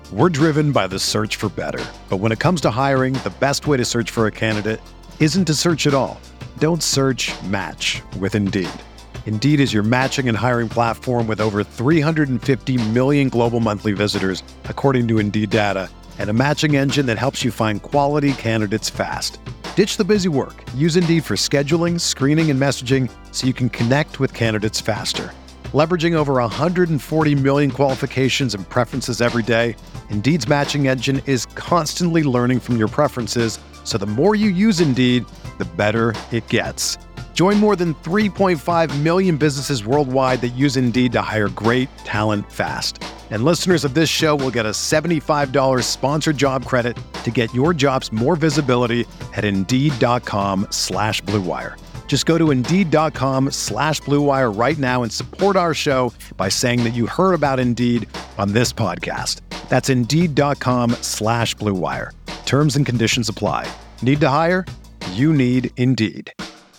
We're driven by the search for better. But when it comes to hiring, the best way to search for a candidate isn't to search at all. Don't search, match with Indeed. Indeed is your matching and hiring platform with over 350 million global monthly visitors, according to Indeed data, and a matching engine that helps you find quality candidates fast. Ditch the busy work. Use Indeed for scheduling, screening, and messaging so you can connect with candidates faster. Leveraging over 140 million qualifications and preferences every day, Indeed's matching engine is constantly learning from your preferences, so the more you use Indeed, the better it gets. Join more than 3.5 million businesses worldwide that use Indeed to hire great talent fast. And listeners of this show will get a $75 sponsored job credit to get your jobs more visibility at Indeed.com/Blue Wire. Just go to Indeed.com/Blue Wire right now and support our show by saying that you heard about Indeed on this podcast. That's Indeed.com/Blue Wire. Terms and conditions apply. Need to hire? You need Indeed.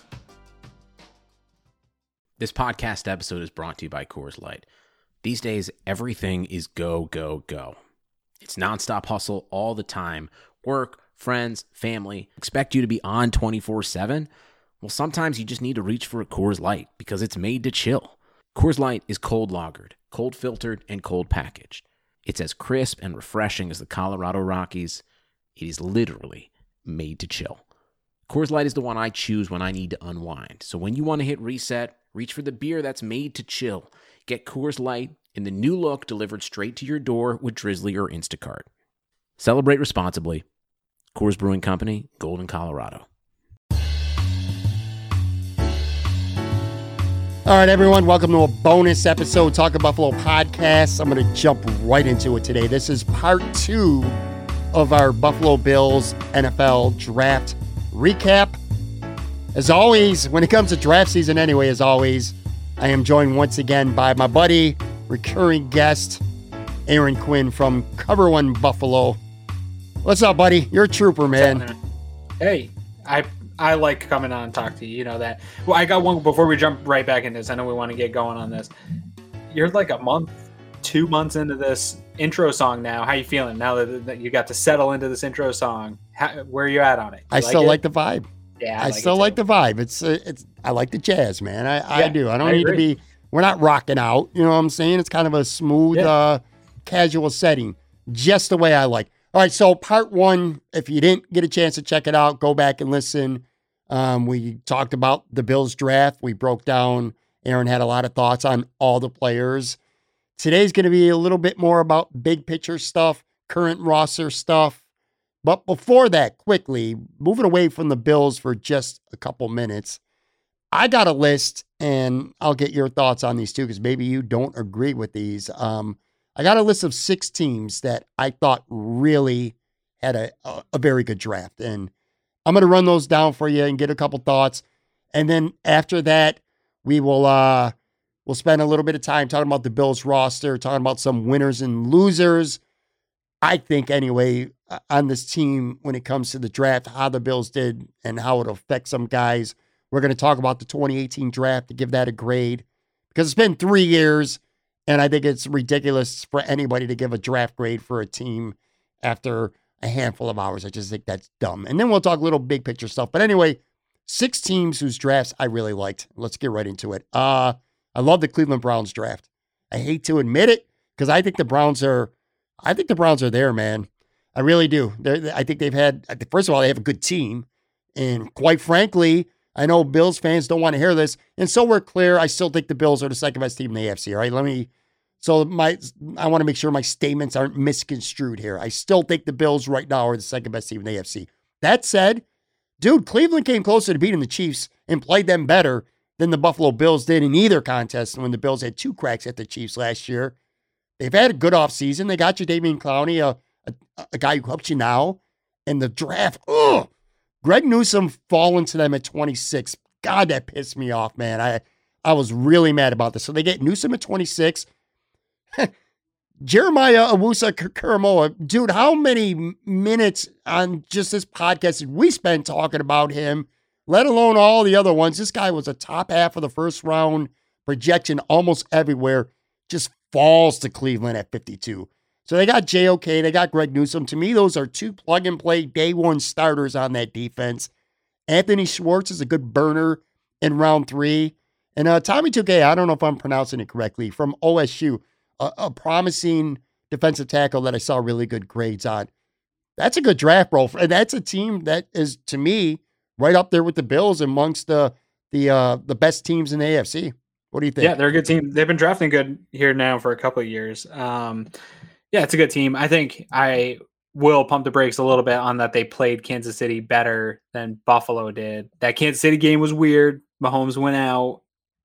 This podcast episode is brought to you by Coors Light. These days, everything is go, go, go. It's nonstop hustle all the time. Work, friends, family, expect you to be on 24/7. Well, sometimes you just need to reach for a Coors Light because it's made to chill. Coors Light is cold lagered, cold filtered, and cold packaged. It's as crisp and refreshing as the Colorado Rockies. It is literally made to chill. Coors Light is the one I choose when I need to unwind. So when you want to hit reset, reach for the beer that's made to chill. Get Coors Light in the new look delivered straight to your door with Drizzly or Instacart. Celebrate responsibly. Coors Brewing Company, Golden, Colorado. All right, everyone, welcome to a bonus episode, Talking Buffalo podcast. I'm going to jump right into it today. This is part 2 of our Buffalo Bills NFL draft recap. As always, when it comes to draft season anyway, as always, I am joined once again by my buddy, recurring guest, Aaron Quinn from Cover One Buffalo. What's up, buddy? You're a trooper, man. Hey, I like coming on and talk to you. You know that. Well, I got one before we jump right back into this. I know we want to get going on this. You're like 2 months into this intro song now. How you feeling now that you got to settle into this intro song? Where are you at on it? I still like the vibe. Yeah, I still like the vibe. It's I like the jazz, man. I do. I don't need to be. We're not rocking out. You know what I'm saying? It's kind of a smooth, casual setting, just the way I like. All right, so part 1. If you didn't get a chance to check it out, go back and listen. We talked about the Bills draft. We broke down. Aaron had a lot of thoughts on all the players. Today's going to be a little bit more about big picture stuff, current roster stuff. But before that, quickly, moving away from the Bills for just a couple minutes, I got a list, and I'll get your thoughts on these too, because maybe you don't agree with these. I got a list of 6 teams that I thought really had a very good draft, and I'm going to run those down for you and get a couple thoughts. And then after that, we will we'll spend a little bit of time talking about the Bills roster, talking about some winners and losers. I think anyway, on this team when it comes to the draft, how the Bills did and how it'll affect some guys. We're going to talk about the 2018 draft to give that a grade because it's been 3 years, and I think it's ridiculous for anybody to give a draft grade for a team after a handful of hours. I just think that's dumb. And then we'll talk a little big picture stuff. But anyway, 6 teams whose drafts I really liked. Let's get right into it. I love the Cleveland Browns draft. I hate to admit it because I think the Browns are there, man. I really do. I think they've had, first of all, they have a good team. And quite frankly, I know Bills fans don't want to hear this. And so we're clear. I still think the Bills are the second best team in the AFC. All right, I want to make sure my statements aren't misconstrued here. I still think the Bills right now are the second best team in the AFC. That said, dude, Cleveland came closer to beating the Chiefs and played them better than the Buffalo Bills did in either contest when the Bills had 2 cracks at the Chiefs last year. They've had a good offseason. They got you Dameon Clowney, a guy who helps you now. And the draft, Greg Newsome falling to them at 26. God, that pissed me off, man. I was really mad about this. So they get Newsome at 26. Jeremiah Owusu-Koramoah, dude, how many minutes on just this podcast did we spend talking about him, let alone all the other ones? This guy was a top half of the first round projection almost everywhere, just falls to Cleveland at 52. So they got JOK, they got Greg Newsome. To me, those are two plug-and-play day one starters on that defense. Anthony Schwartz is a good burner in round 3. And Tommy Togiai, I don't know if I'm pronouncing it correctly, from OSU, a promising defensive tackle that I saw really good grades on. That's a good draft, bro. And that's a team that is, to me, right up there with the Bills amongst the best teams in the AFC. What do you think? Yeah, they're a good team. They've been drafting good here now for a couple of years. Yeah, it's a good team. I think I will pump the brakes a little bit on that they played Kansas City better than Buffalo did. That Kansas City game was weird. Mahomes went out.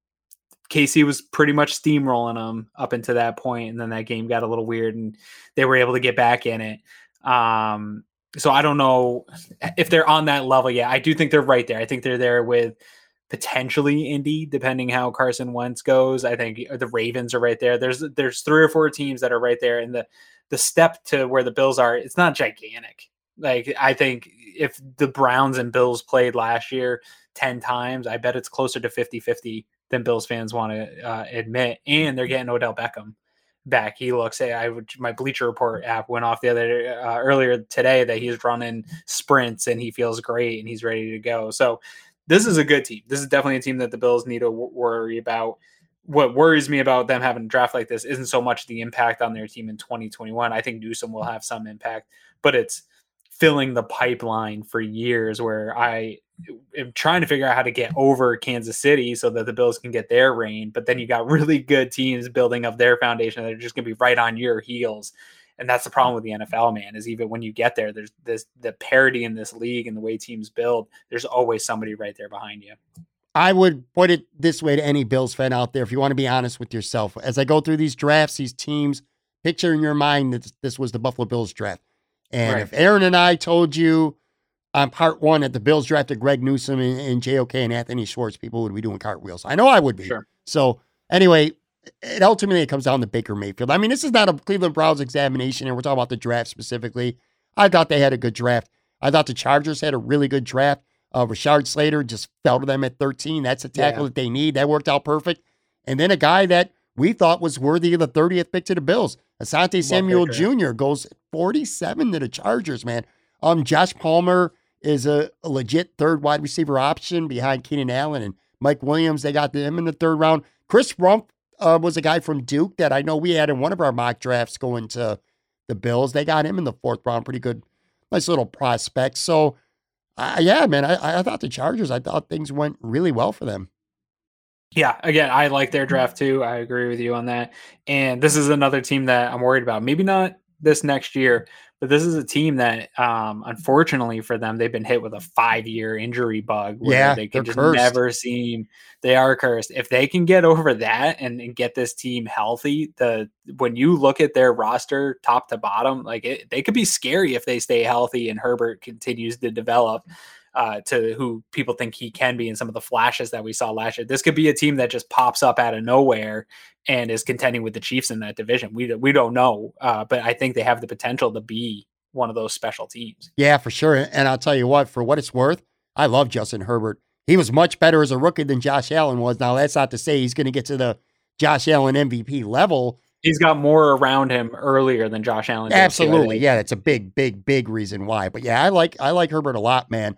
KC was pretty much steamrolling them up until that point, and then that game got a little weird, and they were able to get back in it. So I don't know if they're on that level yet. I do think they're right there. I think they're there with potentially Indy, depending how Carson Wentz goes. I think the Ravens are right there. There's 3 or 4 teams that are right there, and the step to where the Bills are, it's not gigantic. Like, I think if the Browns and Bills played last year 10 times, I bet it's closer to 50-50 than Bills fans want to admit. And they're getting Odell Beckham back. He looks, my Bleacher Report app went off earlier today that he's running sprints and he feels great and he's ready to go. So this is a good team. This is definitely a team that the Bills need to worry about. What worries me about them having a draft like this isn't so much the impact on their team in 2021. I think Newsome will have some impact, but it's filling the pipeline for years where I am trying to figure out how to get over Kansas City so that the Bills can get their reign. But then you got really good teams building up their foundation that are just going to be right on your heels. And that's the problem with the NFL, man, is even when you get there, there's the parity in this league and the way teams build, there's always somebody right there behind you. I would put it this way to any Bills fan out there, if you want to be honest with yourself. As I go through these drafts, these teams, picture in your mind that this was the Buffalo Bills draft. And if Aaron and I told you on part 1 that the Bills drafted Greg Newsome and JOK and Anthony Schwartz, people would be doing cartwheels. I know I would be. Sure. So anyway, ultimately it comes down to Baker Mayfield. I mean, this is not a Cleveland Browns examination, and we're talking about the draft specifically. I thought they had a good draft. I thought the Chargers had a really good draft. Rashard Slater just fell to them at 13. That's a tackle that they need. That worked out perfect. And then a guy that we thought was worthy of the 30th pick to the Bills, Asante Samuel Jr. goes 47 to the Chargers, man. Josh Palmer is a legit third wide receiver option behind Keenan Allen and Mike Williams. They got them in the 3rd round. Chris Rumph was a guy from Duke that I know we had in one of our mock drafts going to the Bills. They got him in the 4th round. Pretty good, nice little prospect. So, yeah, man, I thought the Chargers, I thought things went really well for them. Yeah, again, I like their draft too. I agree with you on that. And this is another team that I'm worried about. Maybe not this next year, but this is a team that, unfortunately for them, they've been hit with a 5-year injury bug where they can just cursed. Never seem, they are cursed. If they can get over that and get this team healthy, when you look at their roster top to bottom, like they could be scary if they stay healthy and Herbert continues to develop to who people think he can be in some of the flashes that we saw last year. This could be a team that just pops up out of nowhere and is contending with the Chiefs in that division. We don't know, but I think they have the potential to be one of those special teams. Yeah, for sure. And I'll tell you what, for what it's worth, I love Justin Herbert. He was much better as a rookie than Josh Allen was. Now, that's not to say he's going to get to the Josh Allen MVP level. He's got more around him earlier than Josh Allen did. Absolutely. Yeah, that's a big reason why. But yeah, I like Herbert a lot, man.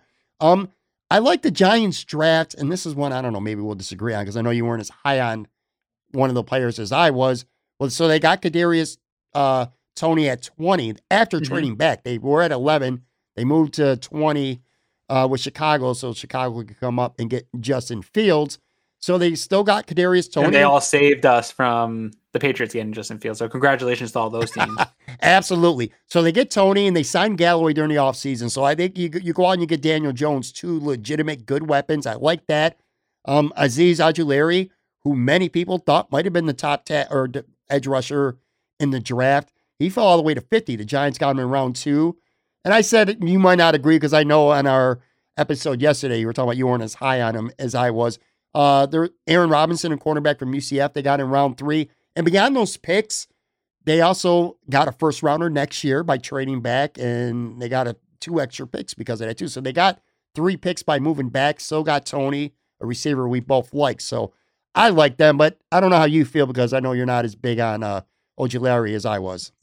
I like the Giants draft, and this is one I don't know, maybe we'll disagree on because I know you weren't as high on one of the players as I was. Well, so they got Kadarius Toney at 20 after trading back. They were at 11. They moved to 20 with Chicago, so Chicago could come up and get Justin Fields. So they still got Kadarius Toney. And they all saved us from the Patriots getting Justin Fields. So congratulations to all those teams. Absolutely. So they get Toney and they signed Galloway during the offseason. So I think you go out and you get Daniel Jones, 2 legitimate good weapons. I like that. Azeez Ojulari, who many people thought might have been the top edge rusher in the draft. He fell all the way to 50. The Giants got him in round 2. And I said, you might not agree because I know on our episode yesterday, you were talking about you weren't as high on him as I was. Aaron Robinson, a cornerback from UCF, they got in round 3. And beyond those picks, they also got a first rounder next year by trading back, and they got 2 extra picks because of that too. So they got 3 picks by moving back. So got Toney, a receiver we both like. So I like them, but I don't know how you feel because I know you're not as big on Ojulari as I was.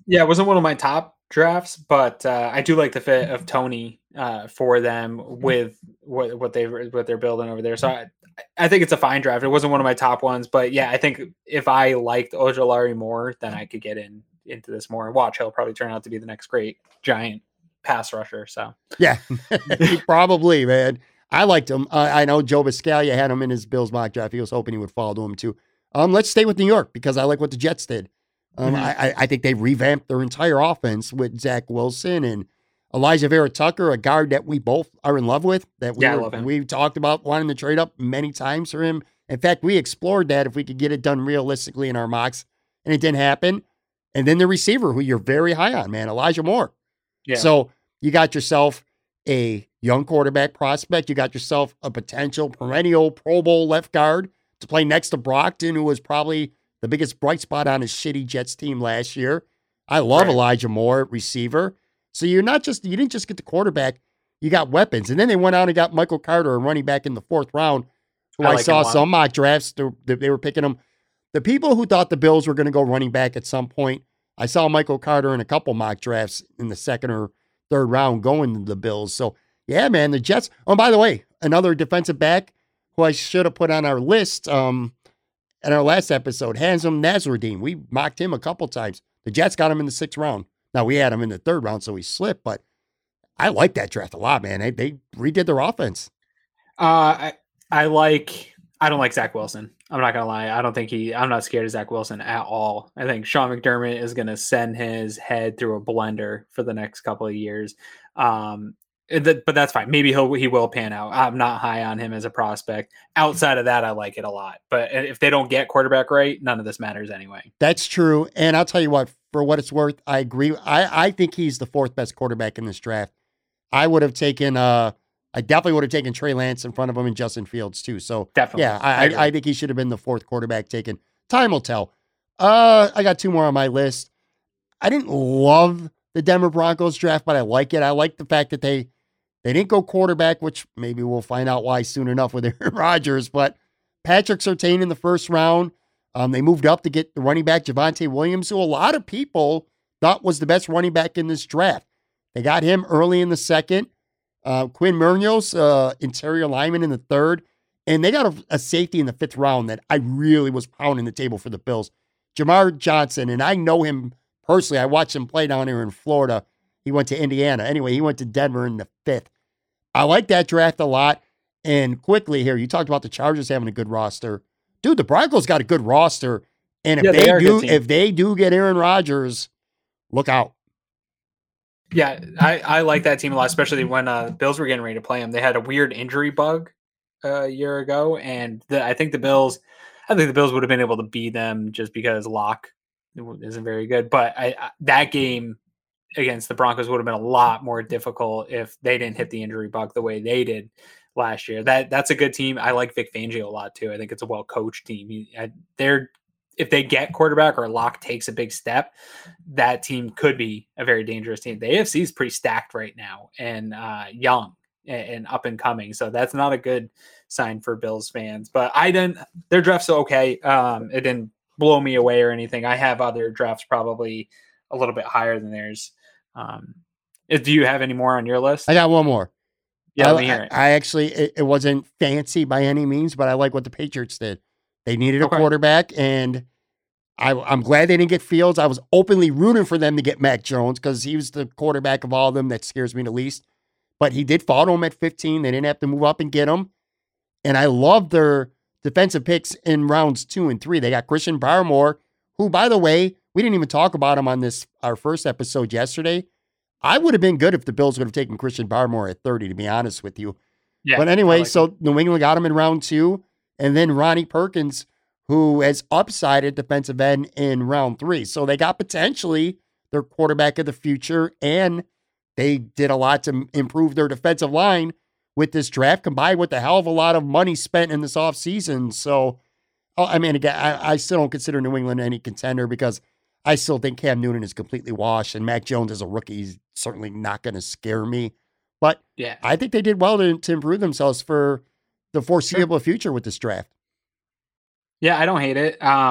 Yeah, it wasn't one of my top drafts, but I do like the fit of Tony for them with what they're building over there. So I think it's a fine draft. It wasn't one of my top ones, but yeah, I think if I liked Ojulari more, then I could get into this more and watch. He'll probably turn out to be the next great giant pass rusher. So yeah, probably, man. I liked him. I know Joe Biscaglia had him in his Bills mock draft. He was hoping he would fall to him too. Let's stay with New York because I like what the Jets did. I think they revamped their entire offense with Zach Wilson and Elijah Vera Tucker, a guard that we both are in love with. That I love him. We've talked about wanting to trade up many times for him. In fact, we explored that if we could get it done realistically in our mocks, and it didn't happen. And then the receiver, who you're very high on, man, Elijah Moore. Yeah. So you got yourself a young quarterback prospect. You got yourself a potential perennial Pro Bowl left guard to play next to Brockton, who was probably the biggest bright spot on his shitty Jets team last year. I love Elijah Moore, receiver. So you didn't just get the quarterback, you got weapons. And then they went out and got Michael Carter, a running back in the 4th round, who I saw some mock drafts. They were picking him. The people who thought the Bills were going to go running back at some point, I saw Michael Carter in a couple mock drafts in the 2nd or 3rd round going to the Bills. So yeah, man, the Jets. Oh, by the way, another defensive back who I should have put on our list in our last episode, Hamza Nasruddin. We mocked him a couple times. The Jets got him in the 6th round. Now, we had him in the 3rd round, so he slipped, but I like that draft a lot, man. They redid their offense. I don't like Zach Wilson. I'm not going to lie. I'm not scared of Zach Wilson at all. I think Sean McDermott is going to send his head through a blender for the next couple of years. But that's fine. Maybe he will pan out. I'm not high on him as a prospect. Outside of that, I like it a lot. But if they don't get quarterback right, none of this matters anyway. That's true. And I'll tell you what, for what it's worth, I agree. I think he's the 4th best quarterback in this draft. I definitely would have taken Trey Lance in front of him and Justin Fields too. So definitely. Yeah, I think he should have been the 4th quarterback taken. Time will tell. I got 2 more on my list. I didn't love the Denver Broncos draft, but I like it. I like the fact that they didn't go quarterback, which maybe we'll find out why soon enough with Aaron Rodgers, but Patrick Surtain in the 1st round. They moved up to get the running back Javonte Williams, who a lot of people thought was the best running back in this draft. They got him early in the 2nd. Quinn Munoz, interior lineman in the 3rd. And they got a safety in the 5th round that I really was pounding the table for the Bills. Jamar Johnson, and I know him personally. I watched him play down here in Florida. He went to Indiana. Anyway, he went to Denver in the 5th. I like that draft a lot. And quickly here, you talked about the Chargers having a good roster. Dude, the Broncos got a good roster. And if they do get Aaron Rodgers, look out. Yeah, I like that team a lot, especially when Bills were getting ready to play them. They had a weird injury bug a year ago, and I think the Bills would have been able to beat them just because Locke isn't very good. But that game against the Broncos would have been a lot more difficult if they didn't hit the injury bug the way they did last year. That's a good team. I like Vic Fangio a lot too. I think it's a well-coached team. If they get quarterback or Locke takes a big step, that team could be a very dangerous team. The AFC is pretty stacked right now and young and up and coming. So that's not a good sign for Bills fans, but their draft's okay. It didn't blow me away or anything. I have other drafts probably a little bit higher than theirs. Do you have any more on your list? I got one more. Yeah, let me hear it. I actually, it wasn't fancy by any means, but I like what the Patriots did. They needed a quarterback, and I'm glad they didn't get Fields. I was openly rooting for them to get Mac Jones because he was the quarterback of all of them that scares me the least. But he did fall to him at 15. They didn't have to move up and get him. And I love their defensive picks in rounds 2 and 3. They got Christian Barmore, who, by the way, we didn't even talk about him on our first episode yesterday. I would have been good if the Bills would have taken Christian Barmore at 30, to be honest with you. Yeah, but anyway, so New England got him in round 2. And then Ronnie Perkins, who has upside at defensive end in round 3. So they got potentially their quarterback of the future, and they did a lot to improve their defensive line with this draft, combined with a hell of a lot of money spent in this offseason. So, I mean, again, I still don't consider New England any contender because I still think Cam Newton is completely washed, and Mac Jones as a rookie is certainly not going to scare me. But yeah, I think they did well to improve themselves for the foreseeable future with this draft. Yeah, I don't hate it.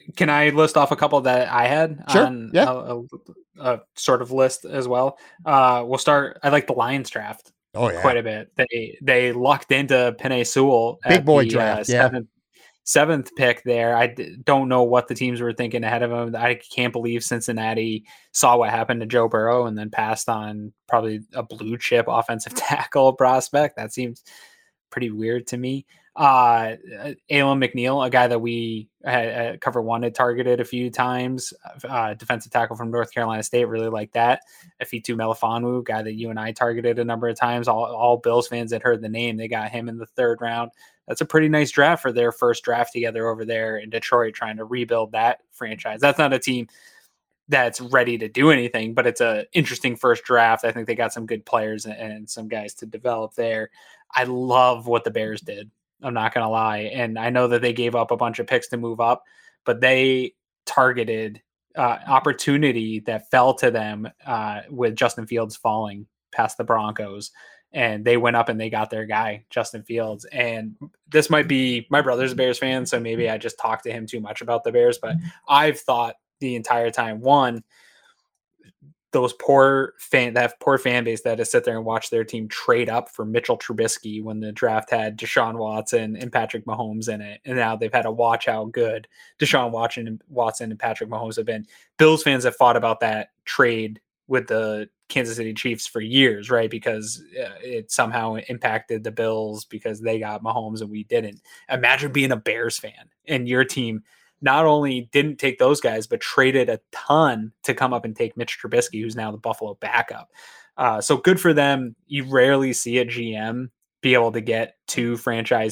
Can I list off a couple that I had Sure. on a sort of list as well? We'll start. I like the Lions draft quite a bit. They lucked into Penei Sewell Big at boy the draft. seventh pick there. Don't know what the teams were thinking ahead of him. I can't believe Cincinnati saw what happened to Joe Burrow and then passed on probably a blue chip offensive tackle prospect. That seems pretty weird to me. Alan McNeil, a guy that we had Cover One had targeted a few times, defensive tackle from North Carolina State, really like that. Afitu Melifonwu, guy that you and I targeted a number of times. All Bills fans that heard the name, they got him in the third round. That's a pretty nice draft for their first draft together over there in Detroit, trying to rebuild that franchise. That's not a team that's ready to do anything, but it's an interesting first draft. I think they got some good players and some guys to develop there. I love what the Bears did. I'm not going to lie. And I know that they gave up a bunch of picks to move up, but they targeted opportunity that fell to them with Justin Fields falling past the Broncos. And they went up and they got their guy, Justin Fields. And this might be, my brother's a Bears fan, so maybe I just talked to him too much about the Bears, but I've thought the entire time, one, those poor fan base that has sit there and watch their team trade up for Mitchell Trubisky when the draft had Deshaun Watson and Patrick Mahomes in it. And now they've had to watch how good Deshaun Watson and Patrick Mahomes have been. Bills fans have fought about that trade with the Kansas City Chiefs for years, right? Because it somehow impacted the Bills because they got Mahomes and we didn't. Imagine being a Bears fan and your team not only didn't take those guys, but traded a ton to come up and take Mitch Trubisky, who's now the Buffalo backup. So good for them. You rarely see a GM be able to get two franchise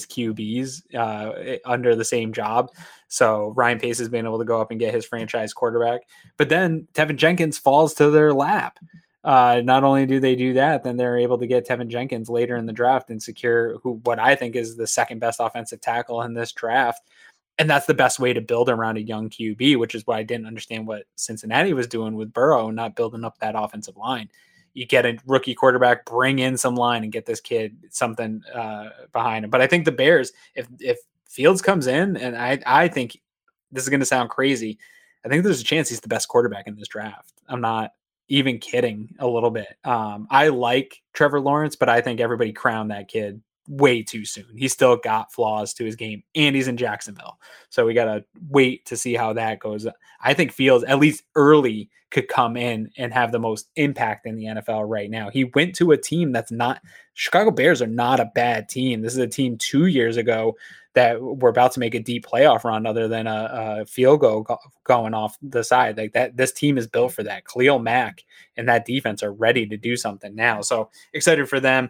QBs under the same job. So Ryan Pace has been able to go up and get his franchise quarterback. But then Tevin Jenkins falls to their lap. Not only do they do that, then they're able to get Tevin Jenkins later in the draft and secure what I think is the second best offensive tackle in this draft. And that's the best way to build around a young QB, which is why I didn't understand what Cincinnati was doing with Burrow, not building up that offensive line. You get a rookie quarterback, bring in some line and get this kid something behind him. But I think the Bears, if Fields comes in, and I think this is going to sound crazy, I think there's a chance he's the best quarterback in this draft. I'm not even kidding a little bit. I like Trevor Lawrence, but I think everybody crowned that kid way too soon. He's still got flaws to his game, and he's in Jacksonville. So we got to wait to see how that goes. I think Fields, at least early, could come in and have the most impact in the NFL right now. He went to a team that's not, Chicago Bears are not a bad team. This is a team 2 years ago that were about to make a deep playoff run other than a field goal going off the side. Like that, this team is built for that. Khalil Mack and that defense are ready to do something now. So excited for them.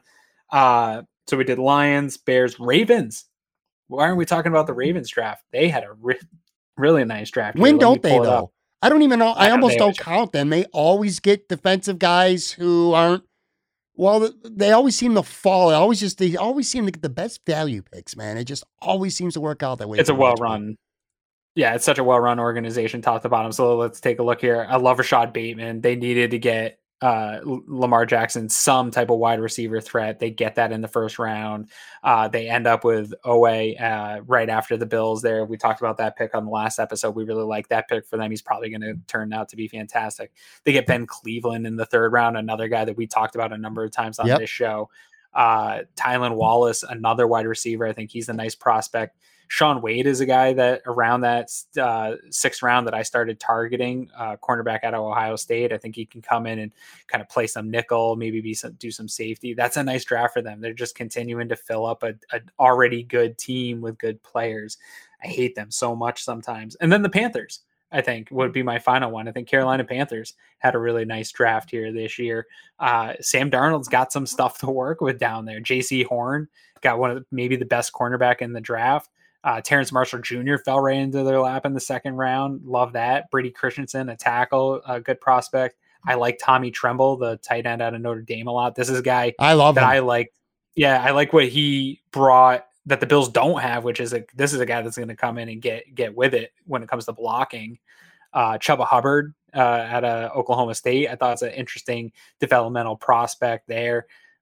So we did Lions, Bears, Ravens. Why aren't we talking about the Ravens draft? They had a really nice draft. When don't they, though? I don't even know. I almost don't count them. They always get defensive guys who aren't, well, they always seem to fall. They always seem to get the best value picks, man. It just always seems to work out that way. It's a well-run. Yeah, it's such a well-run organization, top to bottom. So let's take a look here. I love Rashad Bateman. They needed to get Lamar Jackson some type of wide receiver threat. They get that in the first round. They end up with Owe right after the Bills there. We talked about that pick on the last episode. We really like that pick for them. He's probably going to turn out to be fantastic. They get Ben Cleveland in the third round, another guy that we talked about a number of times on this show. Tylan Wallace, another wide receiver. I think he's a nice prospect. Shaun Wade is a guy that around that sixth round that I started targeting, cornerback out of Ohio State. I think he can come in and kind of play some nickel, maybe do some safety. That's a nice draft for them. They're just continuing to fill up an already good team with good players. I hate them so much sometimes. And then the Panthers, I think, would be my final one. I think Carolina Panthers had a really nice draft here this year. Sam Darnold's got some stuff to work with down there. J.C. Horn got one of maybe the best cornerback in the draft. Terrence Marshall Jr. fell right into their lap in the second round. Love that. Brady Christensen, a tackle, a good prospect. I like Tommy Tremble, the tight end out of Notre Dame, a lot. This is a guy I love that him. I like. Yeah, I like what he brought that the Bills don't have, which is this is a guy that's going to come in and get with it when it comes to blocking. Chuba Hubbard out of Oklahoma State. I thought it's an interesting developmental prospect there.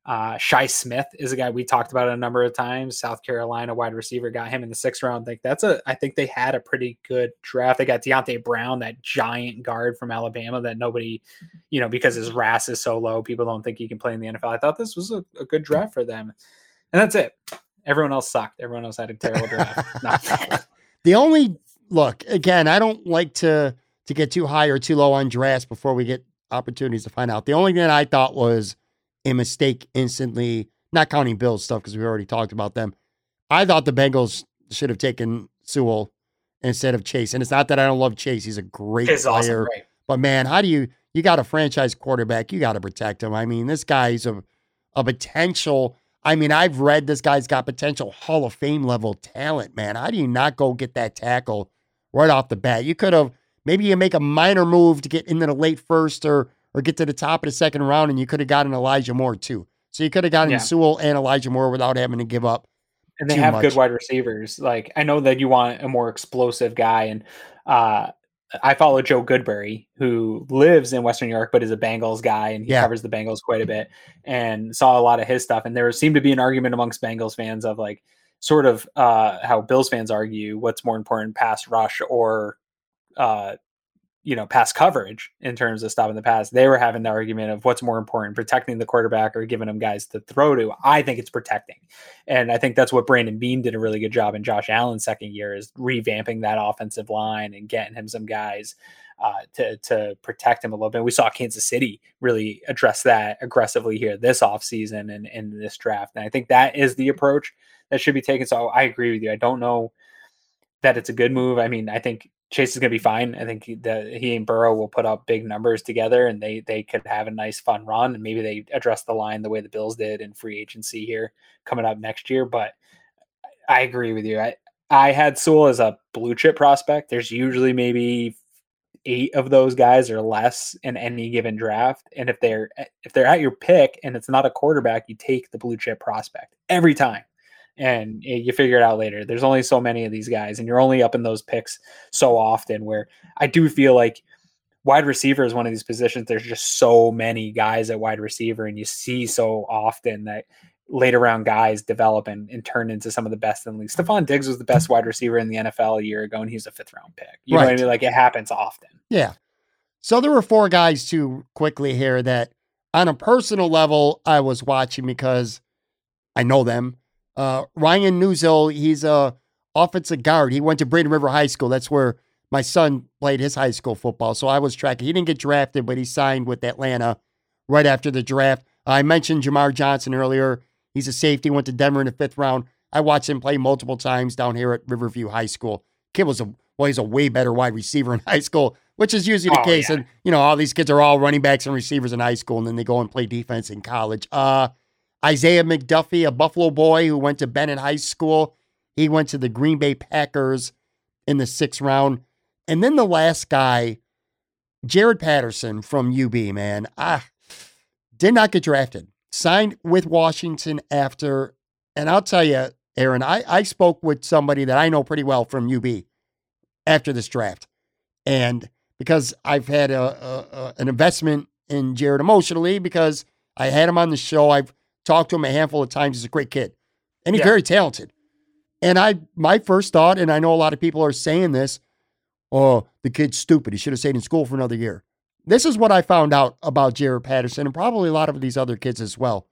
Shi Smith is a guy we talked about a number of times. South Carolina wide receiver, got him in the 6th round. I think they had a pretty good draft. They got Deontay Brown, that giant guard from Alabama that nobody, because his RAS is so low, people don't think he can play in the NFL. I thought this was a good draft for them. And that's it. Everyone else sucked. Everyone else had a terrible draft. No. The only look, again, I don't like to get too high or too low on drafts before we get opportunities to find out. The only thing I thought was a mistake instantly, not counting Bill's stuff because we already talked about them. I thought the Bengals should have taken Sewell instead of Chase. And it's not that I don't love Chase. He's a great player. Awesome, right? But man, how do you got a franchise quarterback. You got to protect him. I mean, this guy's a potential. I mean, I've read this guy's got potential Hall of Fame level talent, man. How do you not go get that tackle right off the bat? You could have, maybe you make a minor move to get into the late first or get to the top of the 2nd round, and you could have gotten Elijah Moore too. So you could have gotten Sewell and Elijah Moore without having to give up. And they have good wide receivers. Like, I know that you want a more explosive guy, and I follow Joe Goodberry, who lives in Western New York, but is a Bengals guy, and he covers the Bengals quite a bit, and saw a lot of his stuff. And there seemed to be an argument amongst Bengals fans of like, sort of how Bills fans argue what's more important, pass rush or pass coverage in terms of stopping the pass. They were having the argument of what's more important, protecting the quarterback or giving them guys to throw to. I think it's protecting. And I think that's what Brandon Beane did a really good job in Josh Allen's 2nd year, is revamping that offensive line and getting him some guys to protect him a little bit. We saw Kansas City really address that aggressively here this offseason and in this draft. And I think that is the approach that should be taken. So I agree with you. I don't know that it's a good move. I mean, I think Chase is going to be fine. I think that he and Burrow will put up big numbers together, and they could have a nice fun run, and maybe they address the line the way the Bills did in free agency here coming up next year. But I agree with you. I had Sewell as a blue chip prospect. There's usually maybe 8 of those guys or less in any given draft. And if they're at your pick and it's not a quarterback, you take the blue chip prospect every time. And you figure it out later. There's only so many of these guys, and you're only up in those picks so often, where I do feel like wide receiver is one of these positions. There's just so many guys at wide receiver, and you see so often that later round guys develop and turn into some of the best in the league. Stephon Diggs was the best wide receiver in the NFL a year ago, and he's a 5th round pick. You know what I mean? Like, it happens often. Yeah. So there were 4 guys too quickly here that on a personal level I was watching because I know them. Ryan Newsill, he's a offensive guard. He went to Braden River High School. That's where my son played his high school football. So I was tracking. He didn't get drafted, but he signed with Atlanta right after the draft. I mentioned Jamar Johnson earlier. He's a safety, went to Denver in the 5th round. I watched him play multiple times down here at Riverview High School. Kid was he's a way better wide receiver in high school, which is usually the case. Yeah. And, all these kids are all running backs and receivers in high school, and then they go and play defense in college. Isaiah McDuffie, a Buffalo boy who went to Bennett High School. He went to the Green Bay Packers in the 6th round. And then the last guy, Jared Patterson from UB, man. Did not get drafted. Signed with Washington after. And I'll tell you, Aaron, I spoke with somebody that I know pretty well from UB after this draft. And because I've had an investment in Jared emotionally, because I had him on the show. I've talked to him a handful of times. He's a great kid. And he's very talented. And my first thought, and I know a lot of people are saying this, oh, the kid's stupid. He should have stayed in school for another year. This is what I found out about Jared Patterson, and probably a lot of these other kids as well.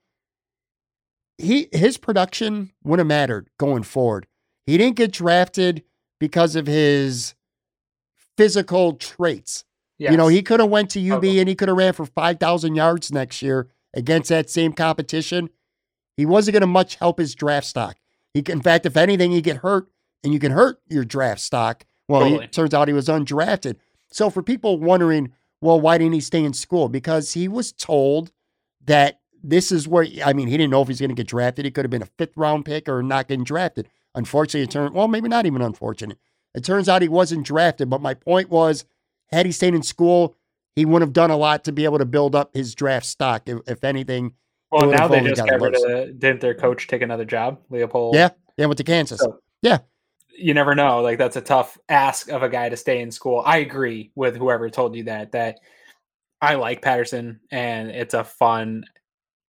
His production wouldn't have mattered going forward. He didn't get drafted because of his physical traits. Yes. He could have went to UB and he could have ran for 5,000 yards next year against that same competition. He wasn't going to much help his draft stock. In fact, if anything, he get hurt, and you can hurt your draft stock. Well, It turns out he was undrafted. So for people wondering, well, why didn't he stay in school? Because he was told that this is where, he didn't know if he's going to get drafted. He could have been a 5th round pick or not getting drafted. Unfortunately, maybe not even unfortunate. It turns out he wasn't drafted. But my point was, had he stayed in school, he wouldn't have done a lot to be able to build up his draft stock. If anything, well, now they just got rid of didn't their coach take another job, Leopold? Yeah, went to Kansas. So, yeah. You never know. Like, that's a tough ask of a guy to stay in school. I agree with whoever told you that I like Patterson, and it's a fun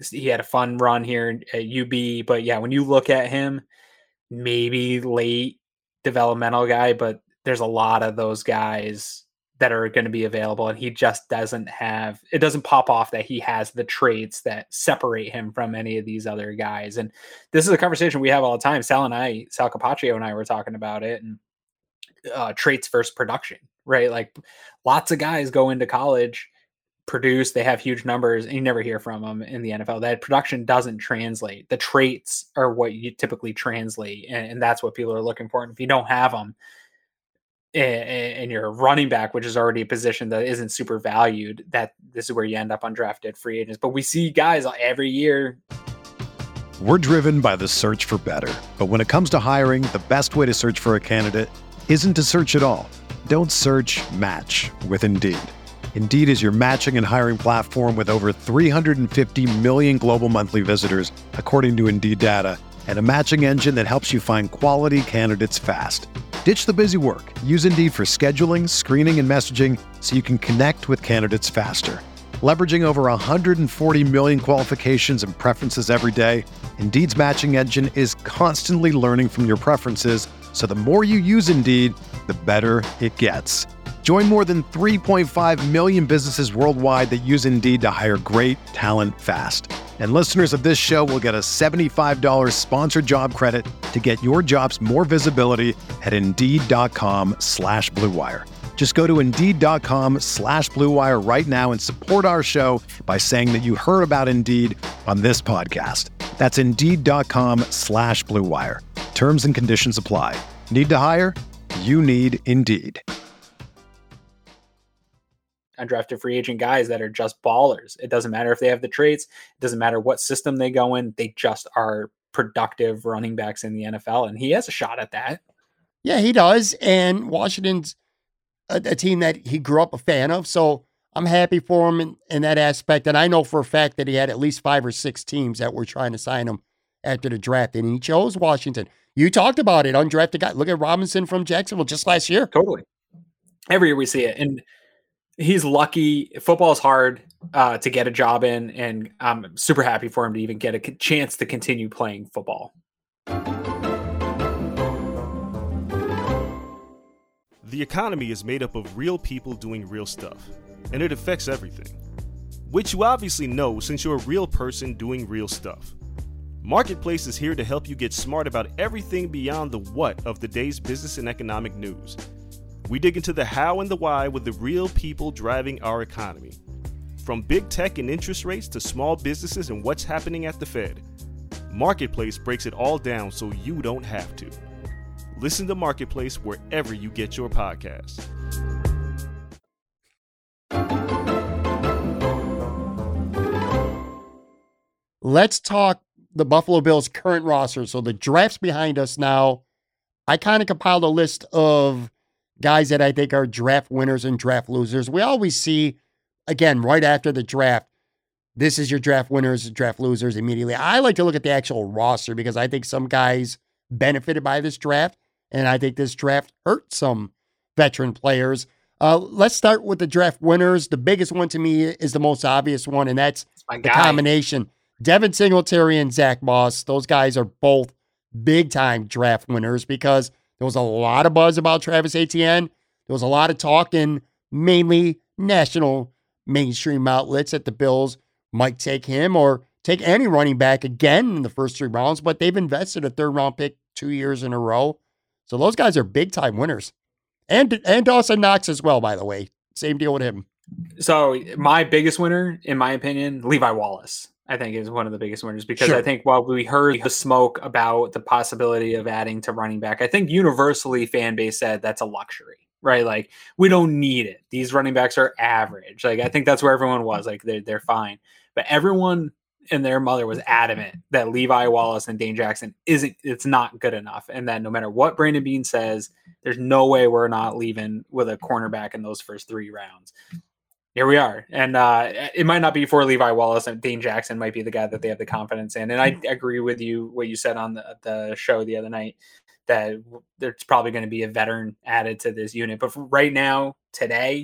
He had a fun run here at UB, but yeah, when you look at him, maybe late developmental guy, but there's a lot of those guys that are going to be available, and he just doesn't have, it doesn't pop off that he has the traits that separate him from any of these other guys. And this is a conversation we have all the time. Sal Capaccio and I were talking about it, and traits versus production, right? Like lots of guys go into college, produce, they have huge numbers, and you never hear from them in the NFL. That production doesn't translate. The traits are what you typically translate, and that's what people are looking for. And if you don't have them, and you're a running back, which is already a position that isn't super valued, that this is where you end up undrafted free agents. But we see guys every year. We're driven by the search for better. But when it comes to hiring, the best way to search for a candidate isn't to search at all. Don't search, match with Indeed. Indeed is your matching and hiring platform with over 350 million global monthly visitors, according to Indeed data, and a matching engine that helps you find quality candidates fast. Ditch the busy work. Use Indeed for scheduling, screening, and messaging so you can connect with candidates faster. Leveraging over 140 million qualifications and preferences every day, Indeed's matching engine is constantly learning from your preferences, so the more you use Indeed, the better it gets. Join more than 3.5 million businesses worldwide that use Indeed to hire great talent fast. And listeners of this show will get a $75 sponsored job credit to get your jobs more visibility at Indeed.com/Blue Wire. Just go to Indeed.com/Blue Wire right now and support our show by saying that you heard about Indeed on this podcast. That's Indeed.com/Blue Wire. Terms and conditions apply. Need to hire? You need Indeed. Undrafted free agent guys that are just ballers. It doesn't matter if they have the traits. It doesn't matter what system they go in. They just are productive running backs in the NFL, and he has a shot at that. Yeah, he does. And Washington's a team that he grew up a fan of, so I'm happy for him in that aspect. And I know for a fact that he had at least 5 or 6 teams that were trying to sign him after the draft, and he chose Washington. You talked about it, undrafted guy. Look at Robinson from Jacksonville just last year. Totally. Every year we see it. And he's lucky. Football is hard to get a job in, and I'm super happy for him to even get a chance to continue playing football. The economy is made up of real people doing real stuff, and it affects everything. Which you obviously know since you're a real person doing real stuff. Marketplace is here to help you get smart about everything beyond the what of the day's business and economic news. We dig into the how and the why with the real people driving our economy. From big tech and interest rates to small businesses and what's happening at the Fed. Marketplace breaks it all down so you don't have to. Listen to Marketplace wherever you get your podcasts. Let's talk the Buffalo Bills' current roster. So the draft's behind us now. I kind of compiled a list of guys that I think are draft winners and draft losers. We always see, again, right after the draft, this is your draft winners and draft losers immediately. I like to look at the actual roster because I think some guys benefited by this draft, and I think this draft hurt some veteran players. Let's start with the draft winners. The biggest one to me is the most obvious one, and that's the combination. Devin Singletary and Zach Moss, those guys are both big-time draft winners because there was a lot of buzz about Travis Etienne. There was a lot of talk in mainly national mainstream outlets that the Bills might take him or take any running back again in the first 3 rounds, but they've invested a 3rd-round pick 2 years in a row. So those guys are big-time winners. And Dawson Knox as well, by the way. Same deal with him. So my biggest winner, in my opinion, Levi Wallace, I think is one of the biggest winners because I think while we heard the smoke about the possibility of adding to running back, I think universally fan base said that's a luxury, right? Like we don't need it. These running backs are average. Like I think that's where everyone was like, they're fine. But everyone and their mother was adamant that Levi Wallace and Dane Jackson it's not good enough. And that no matter what Brandon Beane says, there's no way we're not leaving with a cornerback in those first 3 rounds. Here we are. And it might not be for Levi Wallace, and Dane Jackson might be the guy that they have the confidence in. And I agree with you, what you said on the show the other night, that there's probably going to be a veteran added to this unit. But for right now, today,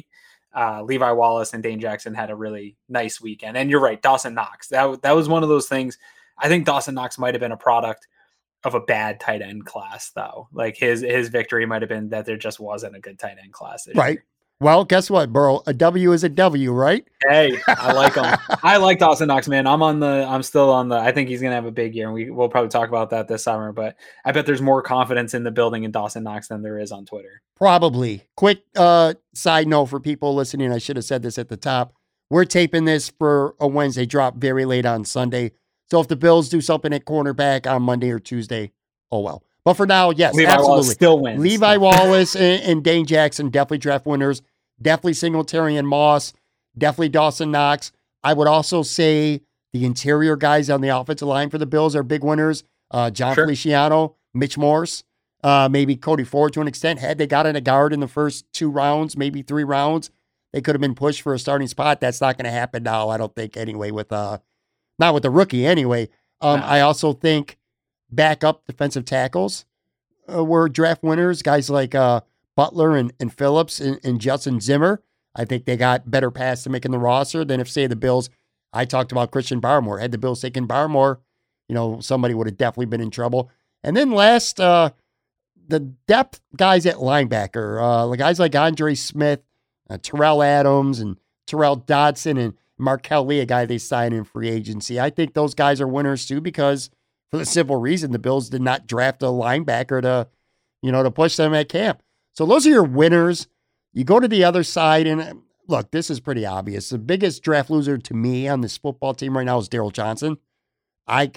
Levi Wallace and Dane Jackson had a really nice weekend. And you're right, Dawson Knox. That was one of those things. I think Dawson Knox might have been a product of a bad tight end class, though. Like his victory might have been that there just wasn't a good tight end class this right. year. Well, guess what, Burrow? A W is a W, right? Hey, I like him. I like Dawson Knox, man. I'm still on the. I think he's gonna have a big year, and we'll probably talk about that this summer. But I bet there's more confidence in the building in Dawson Knox than there is on Twitter. Probably. Quick side note for people listening. I should have said this at the top. We're taping this for a Wednesday drop very late on Sunday. So if the Bills do something at cornerback on Monday or Tuesday, oh well. But for now, yes, Levi absolutely. Wallace still wins. Levi Wallace and Dane Jackson, definitely draft winners. Definitely Singletary and Moss. Definitely Dawson Knox. I would also say the interior guys on the offensive line for the Bills are big winners. John Feliciano, Mitch Morse, maybe Cody Ford to an extent. Had they gotten a guard in the first 2 rounds, maybe 3 rounds, they could have been pushed for a starting spot. That's not going to happen now, I don't think, anyway, with not with the rookie anyway. I also think backup defensive tackles were draft winners. Guys like Butler and Phillips and Justin Zimmer. I think they got better paths to making the roster than if, say, the Bills. I talked about Christian Barmore. Had the Bills taken Barmore, somebody would have definitely been in trouble. And then last, the depth guys at linebacker, guys like Andre Smith, Terrell Adams, and Terrell Dodson, and Markel Lee, a guy they signed in free agency. I think those guys are winners too, because for the simple reason the Bills did not draft a linebacker to push them at camp. So those are your winners. You go to the other side, and look, this is pretty obvious. The biggest draft loser to me on this football team right now is Daryl Johnson. I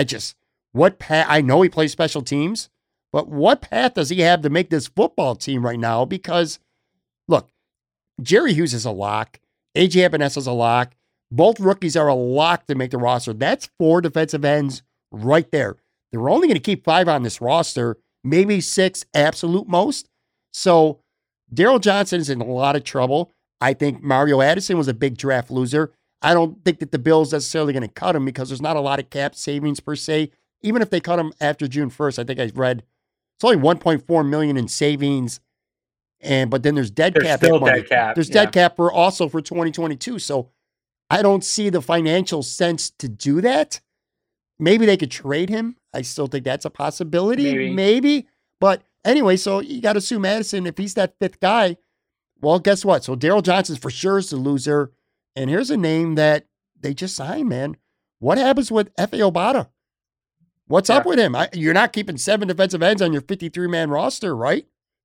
know he plays special teams, but what path does he have to make this football team right now? Because, look, Jerry Hughes is a lock. A.J. Epinesa is a lock. Both rookies are a lock to make the roster. That's 4 defensive ends right there. They're only going to keep 5 on this roster, maybe 6 absolute most. So Daryl Johnson is in a lot of trouble. I think Mario Addison was a big draft loser. I don't think that the Bills necessarily going to cut him because there's not a lot of cap savings per se. Even if they cut him after June 1st, I think I read it's only $1.4 million in savings. But then there's dead cap. Still dead cap. There's dead cap for 2022. So I don't see the financial sense to do that. Maybe they could trade him. I still think that's a possibility. Maybe. But anyway, so you got to assume Addison, if he's that 5th guy, well, guess what? So Daryl Johnson's for sure is the loser. And here's a name that they just signed, man. What happens with Efe Obada? What's up with him? You're not keeping 7 defensive ends on your 53-man roster, right?